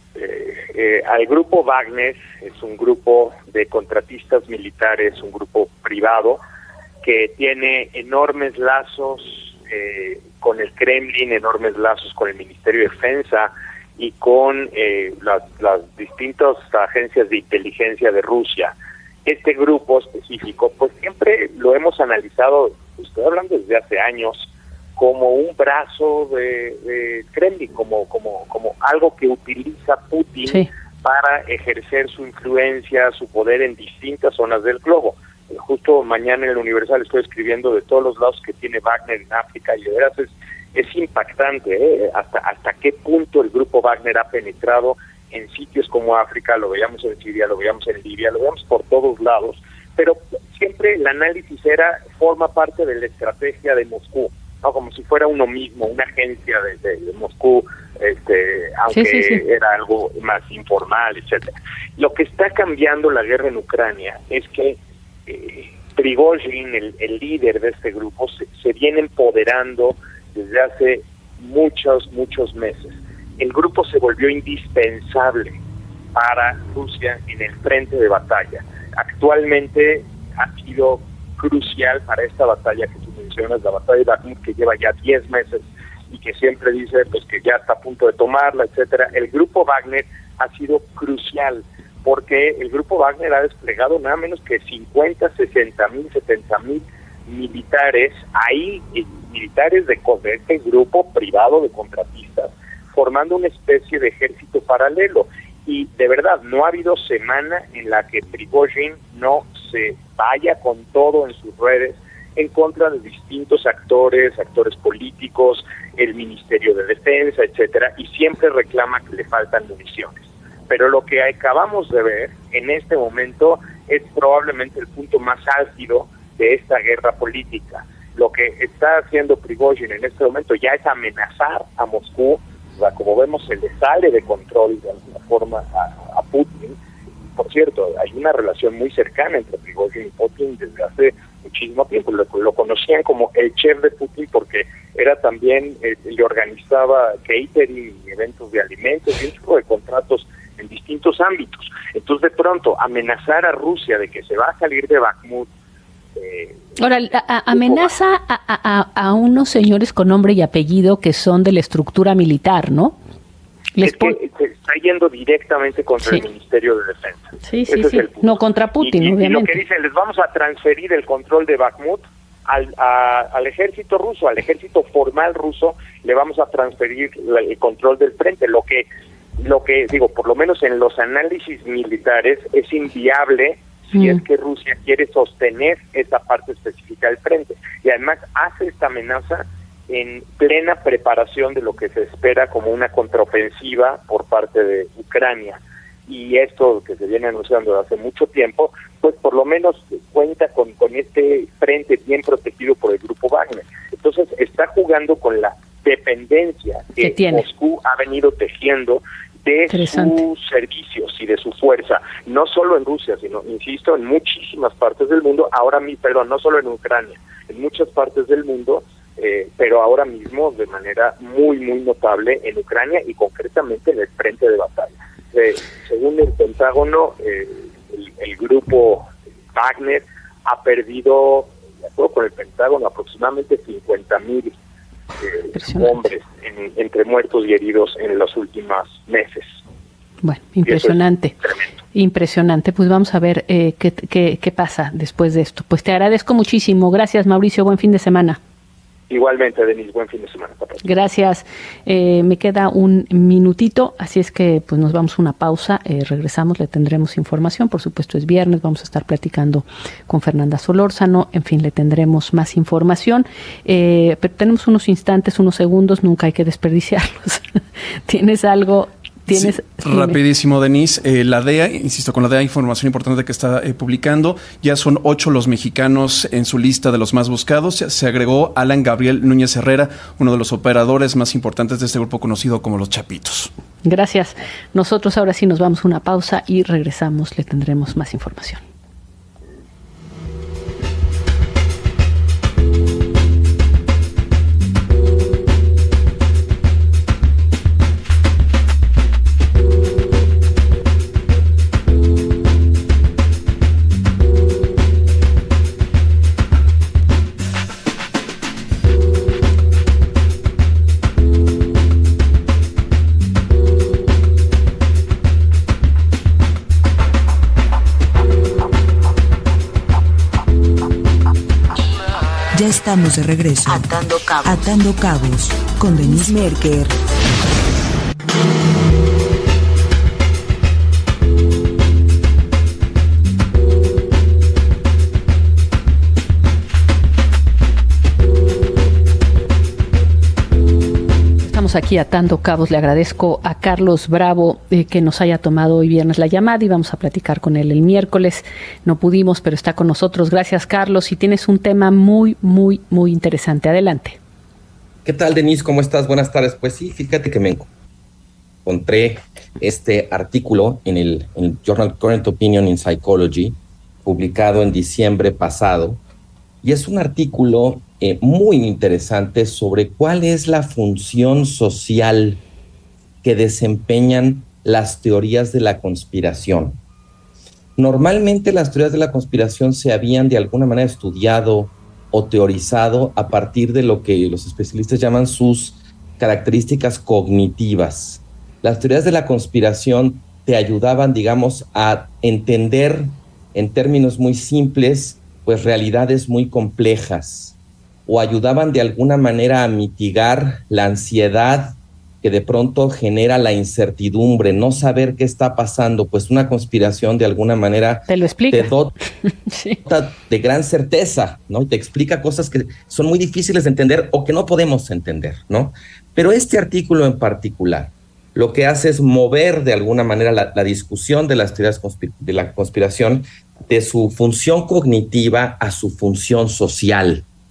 Al grupo Wagner es un grupo de contratistas militares, un grupo privado que tiene enormes lazos con el Kremlin, enormes lazos con el Ministerio de Defensa y con las distintas agencias de inteligencia de Rusia. Este grupo específico, pues siempre lo hemos analizado, estoy hablando desde hace años, como un brazo de Kremlin, como algo que utiliza Putin para ejercer su influencia, su poder en distintas zonas del globo. Justo mañana en el Universal estoy escribiendo de todos los lados que tiene Wagner en África, y de veras es impactante hasta qué punto el grupo Wagner ha penetrado en sitios como África. Lo veíamos en Siria, lo veíamos en Libia, lo veíamos por todos lados, pero siempre el análisis forma parte de la estrategia de Moscú, ¿no? Como si fuera uno mismo, una agencia de Moscú, aunque era algo más informal, etcétera. Lo que está cambiando la guerra en Ucrania es que Prigozhin, el líder de este grupo, se viene empoderando desde hace muchos meses. El grupo se volvió indispensable para Rusia en el frente de batalla. Actualmente ha sido crucial para esta batalla que tú mencionas, la batalla de Bakhmut, que lleva ya 10 meses y que siempre dice pues que ya está a punto de tomarla, etcétera. El grupo Wagner ha sido crucial porque el grupo Wagner ha desplegado nada menos que 50, 60,000, 70,000 militares ahí, militares de este grupo privado de contratistas, formando una especie de ejército paralelo. Y de verdad, no ha habido semana en la que Prigozhin no se vaya con todo en sus redes en contra de distintos actores políticos, el Ministerio de Defensa, etcétera, y siempre reclama que le faltan municiones. Pero lo que acabamos de ver en este momento es probablemente el punto más álgido de esta guerra política. Lo que está haciendo Prigozhin en este momento ya es amenazar a Moscú. O sea, como vemos, se le sale de control de alguna forma a Putin. Por cierto, hay una relación muy cercana entre Prigozhin y Putin desde hace muchísimo tiempo. Lo conocían como el chef de Putin porque era también, le organizaba catering, eventos de alimentos y un tipo de contratos en distintos ámbitos. Entonces, de pronto, amenazar a Rusia de que se va a salir de Bakhmut. Ahora, amenaza a unos señores con nombre y apellido que son de la estructura militar, ¿no? Es que se está yendo directamente contra el Ministerio de Defensa. Sí. No contra Putin, obviamente. Y lo que dicen, les vamos a transferir el control de Bakhmut al ejército ruso, al ejército formal ruso, le vamos a transferir el control del frente. Lo que digo, por lo menos en los análisis militares, es inviable si es que Rusia quiere sostener esa parte específica del frente. Y además hace esta amenaza en plena preparación de lo que se espera como una contraofensiva por parte de Ucrania. Y esto que se viene anunciando desde hace mucho tiempo, pues por lo menos cuenta con este frente bien protegido por el grupo Wagner. Entonces está jugando con la dependencia que Moscú ha venido tejiendo de sus servicios y de su fuerza, no solo en Rusia, sino, insisto, en muchísimas partes del mundo, no solo en Ucrania, en muchas partes del mundo, pero ahora mismo de manera muy, muy notable en Ucrania y concretamente en el frente de batalla. Según el Pentágono, el grupo Wagner ha perdido, de acuerdo con el Pentágono, aproximadamente 50,000 hombres entre muertos y heridos en los últimos meses. Bueno, impresionante. Impresionante. Pues vamos a ver qué pasa después de esto. Pues te agradezco muchísimo. Gracias, Mauricio. Buen fin de semana. Igualmente, Denise, buen fin de semana. Gracias. Me queda un minutito, así es que pues nos vamos a una pausa. Regresamos, le tendremos información. Por supuesto, es viernes, vamos a estar platicando con Fernanda Solórzano. En fin, le tendremos más información. Pero tenemos unos instantes, unos segundos, nunca hay que desperdiciarlos. ¿Tienes algo? Sí, rapidísimo, Denise. La DEA, insisto, con la DEA, información importante que está publicando. Ya son 8 los mexicanos en su lista de los más buscados. Se agregó Alan Gabriel Núñez Herrera, uno de los operadores más importantes de este grupo conocido como Los Chapitos. Gracias. Nosotros ahora sí nos vamos a una pausa y regresamos. Le tendremos más información. Ya estamos de regreso. Atando Cabos con Denise Merker. Estamos aquí atando cabos. Le agradezco a Carlos Bravo que nos haya tomado hoy viernes la llamada y vamos a platicar con él el miércoles. No pudimos, pero está con nosotros. Gracias, Carlos. Y tienes un tema muy, muy, muy interesante. Adelante. ¿Qué tal, Denise? ¿Cómo estás? Buenas tardes. Pues sí, fíjate que me encontré este artículo en el Journal Current Opinion in Psychology, publicado en diciembre pasado, y es un artículo muy interesante sobre cuál es la función social que desempeñan las teorías de la conspiración. Normalmente las teorías de la conspiración se habían de alguna manera estudiado o teorizado a partir de lo que los especialistas llaman sus características cognitivas. Las teorías de la conspiración te ayudaban, digamos, a entender en términos muy simples, pues realidades muy complejas, o ayudaban de alguna manera a mitigar la ansiedad que de pronto genera la incertidumbre, no saber qué está pasando, pues una conspiración de alguna manera te lo explica. Te dota de gran certeza, ¿no? Y te explica cosas que son muy difíciles de entender o que no podemos entender, ¿no? Pero este artículo en particular lo que hace es mover de alguna manera la discusión de las teorías de la conspiración de su función cognitiva a su función social.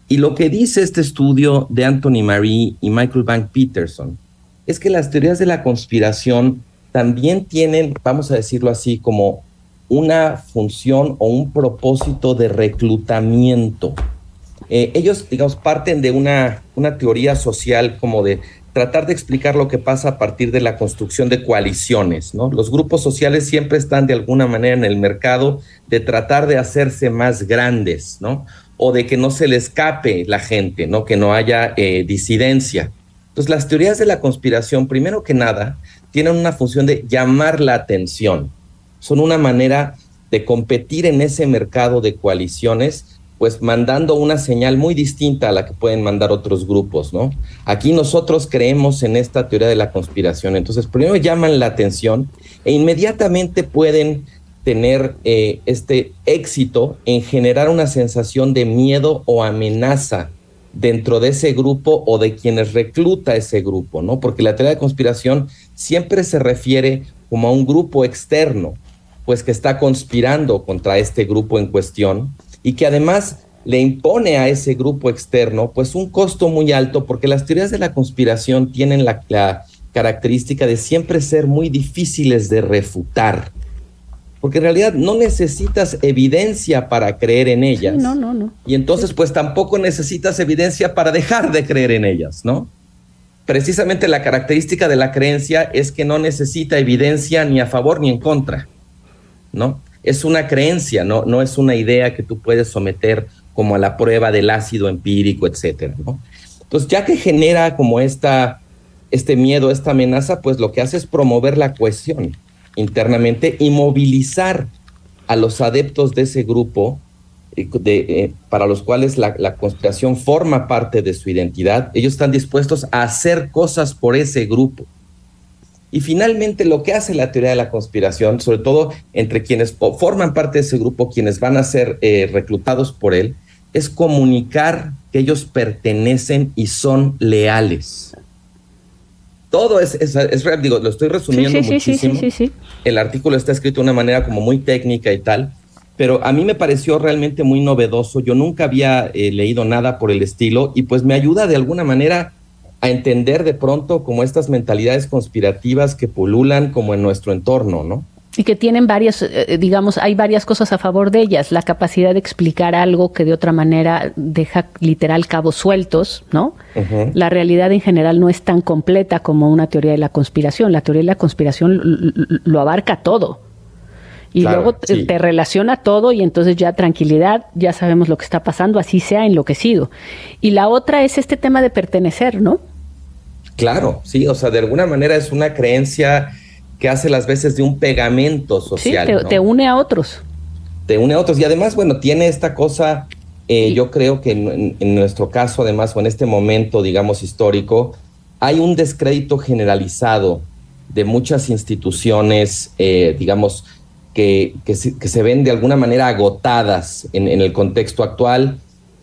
Y lo que dice este estudio de Anthony Marie y Michael Bank Peterson es que las teorías de la conspiración también tienen, vamos a decirlo así, como una función o un propósito de reclutamiento. Ellos, digamos, parten de una teoría social como de tratar de explicar lo que pasa a partir de la construcción de coaliciones, ¿no? Los grupos sociales siempre están de alguna manera en el mercado de tratar de hacerse más grandes, ¿no? O de que no se le escape la gente, ¿no? Que no haya disidencia. Entonces, las teorías de la conspiración, primero que nada, tienen una función de llamar la atención. Son una manera de competir en ese mercado de coaliciones, pues mandando una señal muy distinta a la que pueden mandar otros grupos, ¿no? Aquí nosotros creemos en esta teoría de la conspiración. Entonces, primero llaman la atención e inmediatamente pueden tener este éxito en generar una sensación de miedo o amenaza dentro de ese grupo o de quienes recluta ese grupo, ¿no? Porque la teoría de conspiración siempre se refiere como a un grupo externo, pues que está conspirando contra este grupo en cuestión y que además le impone a ese grupo externo pues un costo muy alto, porque las teorías de la conspiración tienen la característica de siempre ser muy difíciles de refutar, porque en realidad no necesitas evidencia para creer en ellas. Sí, no. Y entonces pues tampoco necesitas evidencia para dejar de creer en ellas, ¿no? Precisamente la característica de la creencia es que no necesita evidencia ni a favor ni en contra, ¿no? Es una creencia, no es una idea que tú puedes someter como a la prueba del ácido empírico, etcétera, ¿no? Entonces, ya que genera como este miedo, esta amenaza, pues lo que hace es promover la cohesión internamente y movilizar a los adeptos de ese grupo para los cuales la conspiración forma parte de su identidad. Ellos están dispuestos a hacer cosas por ese grupo. Y finalmente lo que hace la teoría de la conspiración, sobre todo entre quienes forman parte de ese grupo, quienes van a ser reclutados por él, es comunicar que ellos pertenecen y son leales. Todo es real, digo, lo estoy resumiendo muchísimo. Sí. El artículo está escrito de una manera como muy técnica y tal, pero a mí me pareció realmente muy novedoso. Yo nunca había leído nada por el estilo y pues me ayuda de alguna manera a entender de pronto como estas mentalidades conspirativas que pululan como en nuestro entorno, ¿no? Y que tienen varias, digamos, hay varias cosas a favor de ellas. La capacidad de explicar algo que de otra manera deja literal cabos sueltos, ¿no? Uh-huh. La realidad en general no es tan completa como una teoría de la conspiración. La teoría de la conspiración lo abarca todo. Y claro, luego te relaciona todo y entonces ya tranquilidad, ya sabemos lo que está pasando, así sea enloquecido. Y la otra es este tema de pertenecer, ¿no? Claro, sí, o sea, de alguna manera es una creencia que hace las veces de un pegamento social. Sí, ¿no? Te une a otros. Te une a otros y además, bueno, tiene esta cosa, yo creo que en nuestro caso además, o en este momento, digamos, histórico, hay un descrédito generalizado de muchas instituciones, digamos, que se ven de alguna manera agotadas en el contexto actual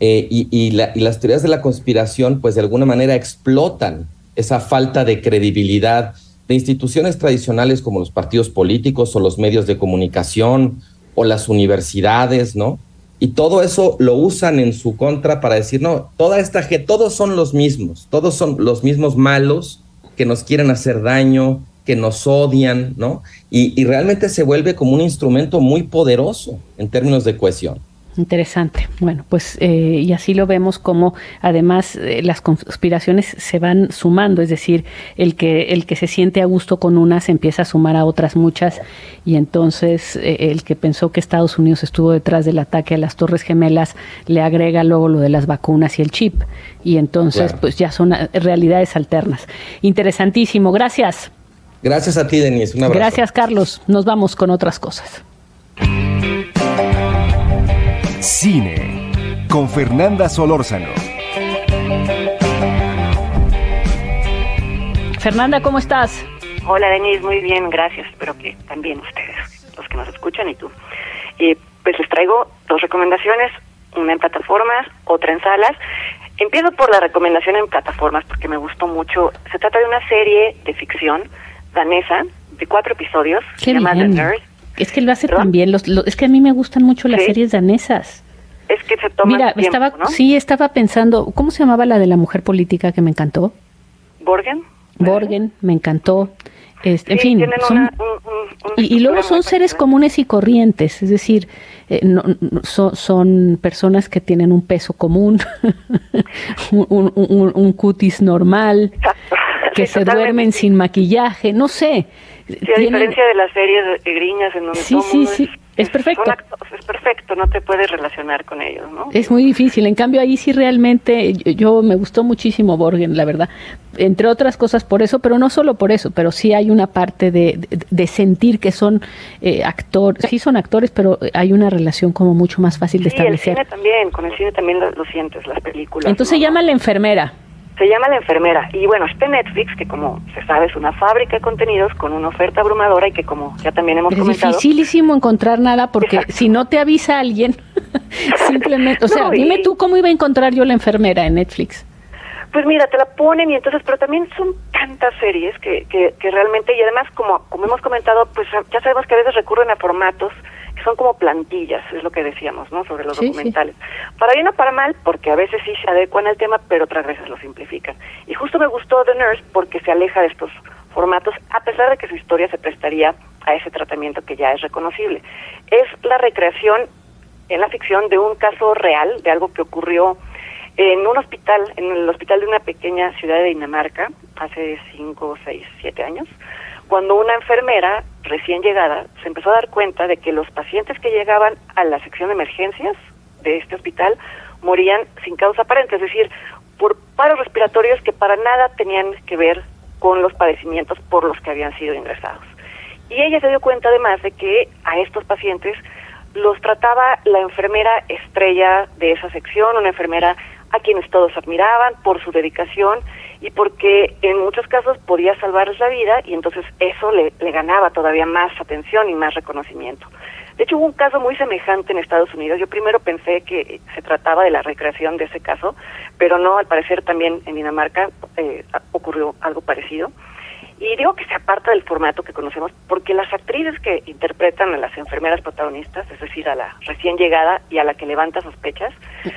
y las teorías de la conspiración pues de alguna manera explotan esa falta de credibilidad de instituciones tradicionales como los partidos políticos o los medios de comunicación o las universidades, ¿no? Y todo eso lo usan en su contra para decir, no, toda esta gente, todos son los mismos malos que nos quieren hacer daño, que nos odian, ¿no? Y realmente se vuelve como un instrumento muy poderoso en términos de cohesión. Interesante. Bueno, pues y así lo vemos como además las conspiraciones se van sumando, es decir, el que se siente a gusto con una se empieza a sumar a otras muchas y entonces el que pensó que Estados Unidos estuvo detrás del ataque a las Torres Gemelas le agrega luego lo de las vacunas y el chip y entonces claro, pues ya son realidades alternas. Interesantísimo. Gracias. Gracias a ti, Denise. Un abrazo. Gracias, Carlos. Nos vamos con otras cosas. Cine, con Fernanda Solórzano. Fernanda, ¿cómo estás? Hola, Denise, muy bien, gracias. Espero que también ustedes, los que nos escuchan y tú. Pues les traigo 2 recomendaciones, una en plataformas, otra en salas. Empiezo por la recomendación en plataformas porque me gustó mucho. Se trata de una serie de ficción danesa de 4 episodios. Qué se llama bien. The Nurse. Es que lo hace tan bien. Es que a mí me gustan mucho las series danesas. es que se toma tiempo, ¿no? Estaba pensando, ¿cómo se llamaba la de la mujer política que me encantó? Borgen, me encantó. En fin, y luego son seres comunes y corrientes, es decir, son personas que tienen un peso común, un cutis normal, que se duermen sin maquillaje, no sé. Sí, a diferencia de las series de griñas en donde es perfecto. Es perfecto, no te puedes relacionar con ellos, ¿no? Es muy difícil, en cambio ahí sí realmente, yo me gustó muchísimo Borgen, la verdad, entre otras cosas por eso, pero no solo por eso, pero sí hay una parte de sentir que son actores, sí son actores, pero hay una relación como mucho más fácil de establecer. Con el cine también lo sientes, las películas. Entonces se llama La Enfermera. Se llama La Enfermera, y bueno, está en Netflix, que como se sabe es una fábrica de contenidos con una oferta abrumadora y que como ya también hemos comentado... Es dificilísimo encontrar nada porque si no te avisa alguien, simplemente... dime tú cómo iba a encontrar yo La Enfermera en Netflix. Pues mira, te la ponen y entonces, pero también son tantas series que realmente, y además como hemos comentado, pues ya sabemos que a veces recurren a formatos que son como plantillas, es lo que decíamos, ¿no? Sobre los documentales. Para bien o para mal, porque a veces sí se adecuan al tema, pero otras veces lo simplifican. Y justo me gustó The Nurse porque se aleja de estos formatos, a pesar de que su historia se prestaría a ese tratamiento que ya es reconocible. Es la recreación en la ficción de un caso real, de algo que ocurrió en un hospital, en el hospital de una pequeña ciudad de Dinamarca, hace 5, 6, 7 años, cuando una enfermera recién llegada se empezó a dar cuenta de que los pacientes que llegaban a la sección de emergencias de este hospital morían sin causa aparente, es decir, por paros respiratorios que para nada tenían que ver con los padecimientos por los que habían sido ingresados. Y ella se dio cuenta además de que a estos pacientes los trataba la enfermera estrella de esa sección, una enfermera a quienes todos admiraban por su dedicación y porque en muchos casos podía salvarles la vida, y entonces eso le ganaba todavía más atención y más reconocimiento. De hecho, hubo un caso muy semejante en Estados Unidos. Yo primero pensé que se trataba de la recreación de ese caso, pero no, al parecer también en Dinamarca ocurrió algo parecido. Y digo que se aparta del formato que conocemos porque las actrices que interpretan a las enfermeras protagonistas, es decir, a la recién llegada y a la que levanta sospechas,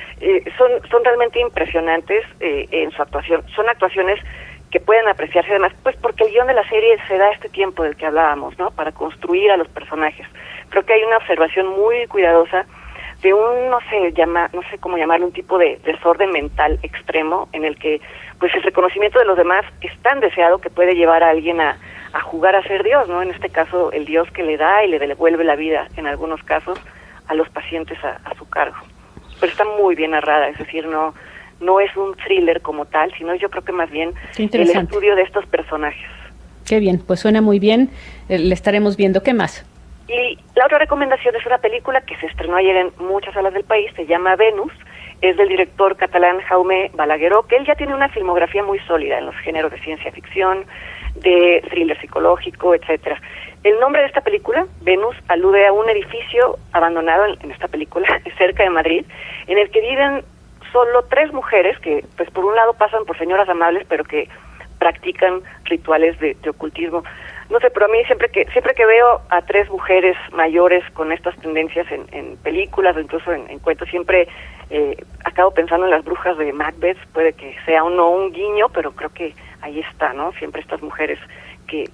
son realmente impresionantes en su actuación. Son actuaciones que pueden apreciarse además, pues porque el guión de la serie se da este tiempo del que hablábamos, ¿no? Para construir a los personajes. Creo que hay una observación muy cuidadosa de un, no sé cómo llamarlo, un tipo de desorden mental extremo en el que pues el reconocimiento de los demás es tan deseado que puede llevar a alguien a jugar a ser Dios, ¿no? En este caso, el Dios que le da y le devuelve la vida, en algunos casos, a los pacientes a su cargo. Pero está muy bien narrada, es decir, no es un thriller como tal, sino yo creo que más bien el estudio de estos personajes. Qué bien, pues suena muy bien, le estaremos viendo. ¿Qué más? Y la otra recomendación es una película que se estrenó ayer en muchas salas del país, se llama Venus, es del director catalán Jaume Balagueró, que él ya tiene una filmografía muy sólida en los géneros de ciencia ficción, de thriller psicológico, etcétera. El nombre de esta película, Venus, alude a un edificio abandonado en esta película, cerca de Madrid, en el que viven solo 3 mujeres que, pues por un lado pasan por señoras amables, pero que practican rituales de ocultismo. No sé, pero a mí siempre que veo a 3 mujeres mayores con estas tendencias en películas o incluso en cuentos, siempre acabo pensando en las brujas de Macbeth. Puede que sea o no un guiño, pero creo que ahí está, ¿no? Siempre estas mujeres que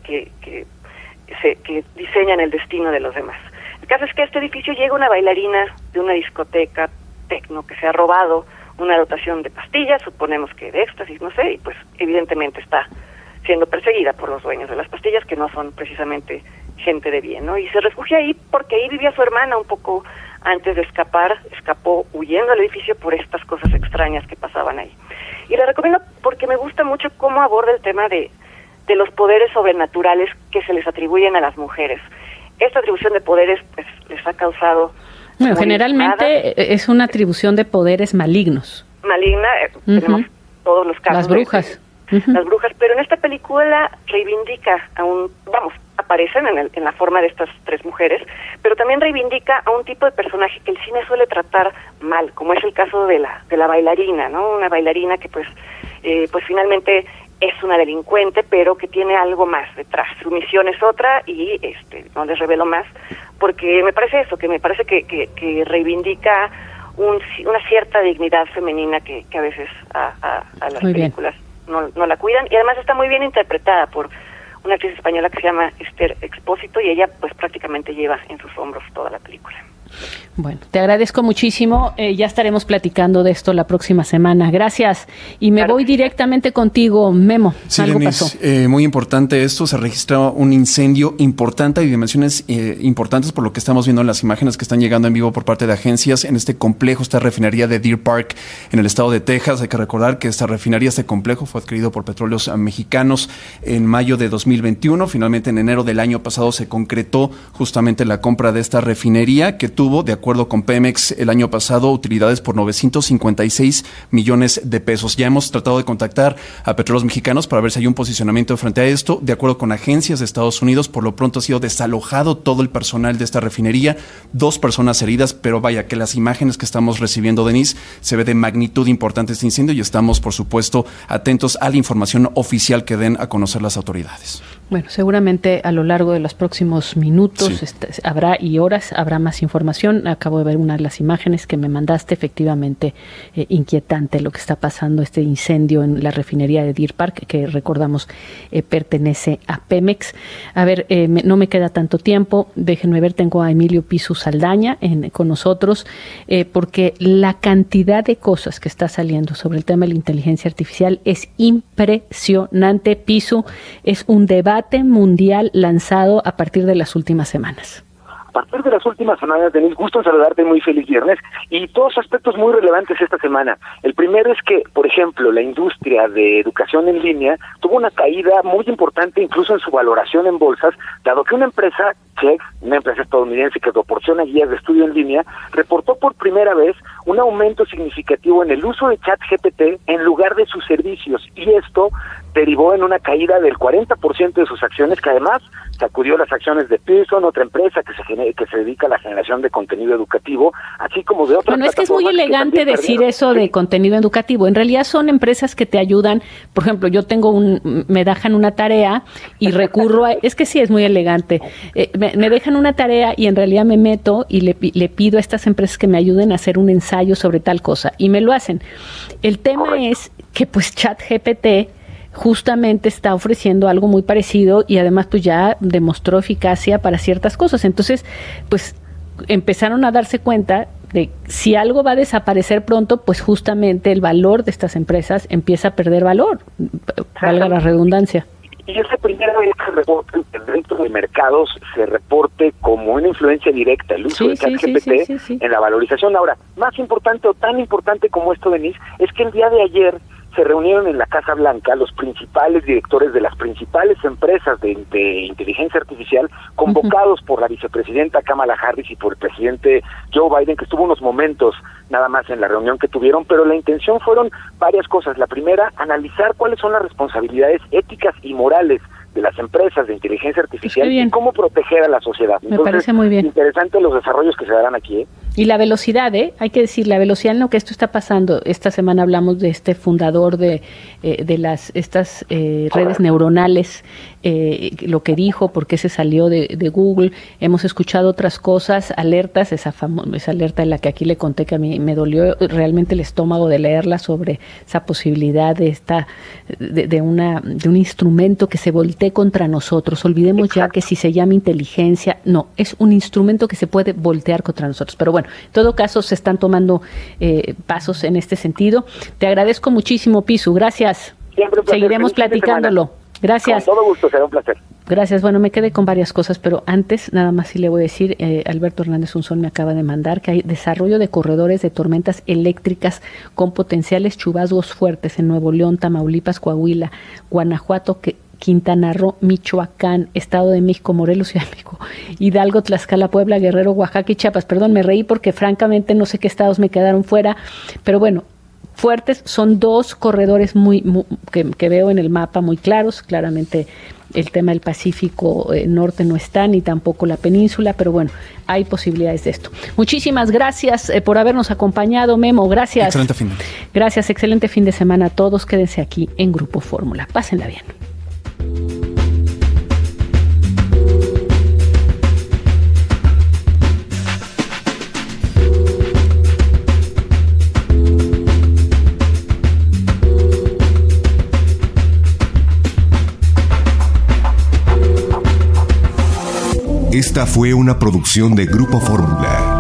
diseñan el destino de los demás. El caso es que a este edificio llega una bailarina de una discoteca tecno que se ha robado una dotación de pastillas, suponemos que de éxtasis, no sé, y pues evidentemente está siendo perseguida por los dueños de las pastillas, que no son precisamente gente de bien, ¿no? Y se refugia ahí porque ahí vivía su hermana un poco antes de escapar, escapó huyendo del edificio por estas cosas extrañas que pasaban ahí. Y la recomiendo porque me gusta mucho cómo aborda el tema de los poderes sobrenaturales que se les atribuyen a las mujeres. Esta atribución de poderes pues les ha causado... Bueno, generalmente es una atribución de poderes malignos. Maligna, tenemos todos los casos. Las brujas. Las brujas, pero en esta película reivindica aparecen en la forma de estas 3 mujeres, pero también reivindica a un tipo de personaje que el cine suele tratar mal, como es el caso de la bailarina, ¿no? Una bailarina que pues finalmente es una delincuente, pero que tiene algo más detrás. Su misión es otra y no les revelo más, porque me parece que reivindica una cierta dignidad femenina que a veces a las muy películas no la cuidan, y además está muy bien interpretada por una actriz española que se llama Esther Expósito, y ella pues prácticamente lleva en sus hombros toda la película. Bueno, te agradezco muchísimo. Ya estaremos platicando de esto la próxima semana. Gracias. Y me voy directamente contigo, Memo. Sí, Algo Denise, pasó. muy importante esto. Se registra un incendio importante y dimensiones importantes por lo que estamos viendo en las imágenes que están llegando en vivo por parte de agencias en este complejo, esta refinería de Deer Park en el estado de Texas. Hay que recordar que esta refinería, este complejo, fue adquirido por Petróleos Mexicanos en mayo de 2021. Finalmente, en enero del año pasado se concretó justamente la compra de esta refinería, que tuvo, de acuerdo con Pemex, el año pasado utilidades por 956 millones de pesos. Ya hemos tratado de contactar a Petróleos Mexicanos para ver si hay un posicionamiento frente a esto. De acuerdo con agencias de Estados Unidos, por lo pronto ha sido desalojado todo el personal de esta refinería, 2 personas heridas, pero vaya que las imágenes que estamos recibiendo, Denise, se ve de magnitud importante este incendio y estamos, por supuesto, atentos a la información oficial que den a conocer las autoridades. Bueno, seguramente a lo largo de los próximos minutos habrá y horas habrá más información. Acabo de ver una de las imágenes que me mandaste, efectivamente inquietante lo que está pasando, este incendio en la refinería de Deer Park, que recordamos pertenece a Pemex. A ver, no me queda tanto tiempo, déjenme ver, tengo a Emilio Pisu Saldaña con nosotros, porque la cantidad de cosas que está saliendo sobre el tema de la inteligencia artificial es impresionante. Pisu, es un debate mundial lanzado a partir de las últimas semanas. A partir de las últimas semanas, Denise, gusto en saludarte, muy feliz viernes, y todos aspectos muy relevantes esta semana. El primero es que, por ejemplo, la industria de educación en línea tuvo una caída muy importante incluso en su valoración en bolsas, dado que una empresa, Chegg, una empresa estadounidense que proporciona guías de estudio en línea, reportó por primera vez un aumento significativo en el uso de ChatGPT en lugar de sus servicios, y esto derivó en una caída del 40% de sus acciones, que además sacudió las acciones de Pearson, otra empresa que se dedica a la generación de contenido educativo, así como de otras. Bueno, es que es muy elegante decir eso de contenido educativo. En realidad son empresas que te ayudan. Por ejemplo, yo me dejan una tarea y recurro a... Es que sí, es muy elegante. Me dejan una tarea y en realidad me meto y le pido a estas empresas que me ayuden a hacer un ensayo sobre tal cosa. Y me lo hacen. El tema es que pues ChatGPT justamente está ofreciendo algo muy parecido y además pues ya demostró eficacia para ciertas cosas. Entonces, pues empezaron a darse cuenta de si algo va a desaparecer pronto, pues justamente el valor de estas empresas empieza a perder valor, valga la redundancia. Y es la primera vez que reportan que dentro de mercados se reporte como una influencia directa el uso de ChatGPT en la valorización. Ahora, más importante o tan importante como esto, Denise, es que el día de ayer se reunieron en la Casa Blanca los principales directores de las principales empresas de inteligencia artificial, convocados por la vicepresidenta Kamala Harris y por el presidente Joe Biden, que estuvo unos momentos nada más en la reunión que tuvieron, pero la intención fueron varias cosas. La primera, analizar cuáles son las responsabilidades éticas y morales de las empresas de inteligencia artificial y cómo proteger a la sociedad. Me parece muy bien. Interesante los desarrollos que se darán aquí. Y la velocidad, hay que decir, la velocidad en lo que esto está pasando. Esta semana hablamos de este fundador de estas redes neuronales, lo que dijo, por qué se salió de Google. Hemos escuchado otras cosas, alertas, esa alerta en la que aquí le conté que a mí me dolió realmente el estómago de leerla, sobre esa posibilidad de un instrumento que se voltee contra nosotros. Olvidemos ya que si se llama inteligencia, no, es un instrumento que se puede voltear contra nosotros. Pero bueno, en todo caso se están tomando pasos en este sentido. Te agradezco muchísimo, Pisu, gracias. Siempre un placer. Seguiremos platicándolo. Gracias. Con todo gusto, será un placer. Gracias. Bueno, me quedé con varias cosas, pero antes nada más sí le voy a decir, Alberto Hernández Unzón me acaba de mandar que hay desarrollo de corredores de tormentas eléctricas con potenciales chubascos fuertes en Nuevo León, Tamaulipas, Coahuila, Guanajuato, Quintana Roo, Michoacán, Estado de México, Morelos, Ciudad de México, Hidalgo, Tlaxcala, Puebla, Guerrero, Oaxaca y Chiapas. Perdón, me reí porque francamente no sé qué estados me quedaron fuera, pero bueno, fuertes. Son 2 corredores que veo en el mapa muy claros. Claramente el tema del Pacífico Norte no está, ni tampoco la península, pero bueno, hay posibilidades de esto. Muchísimas gracias por habernos acompañado, Memo. Gracias. Excelente fin de semana. Gracias, excelente fin de semana a todos. Quédense aquí en Grupo Fórmula. Pásenla bien. Esta fue una producción de Grupo Fórmula.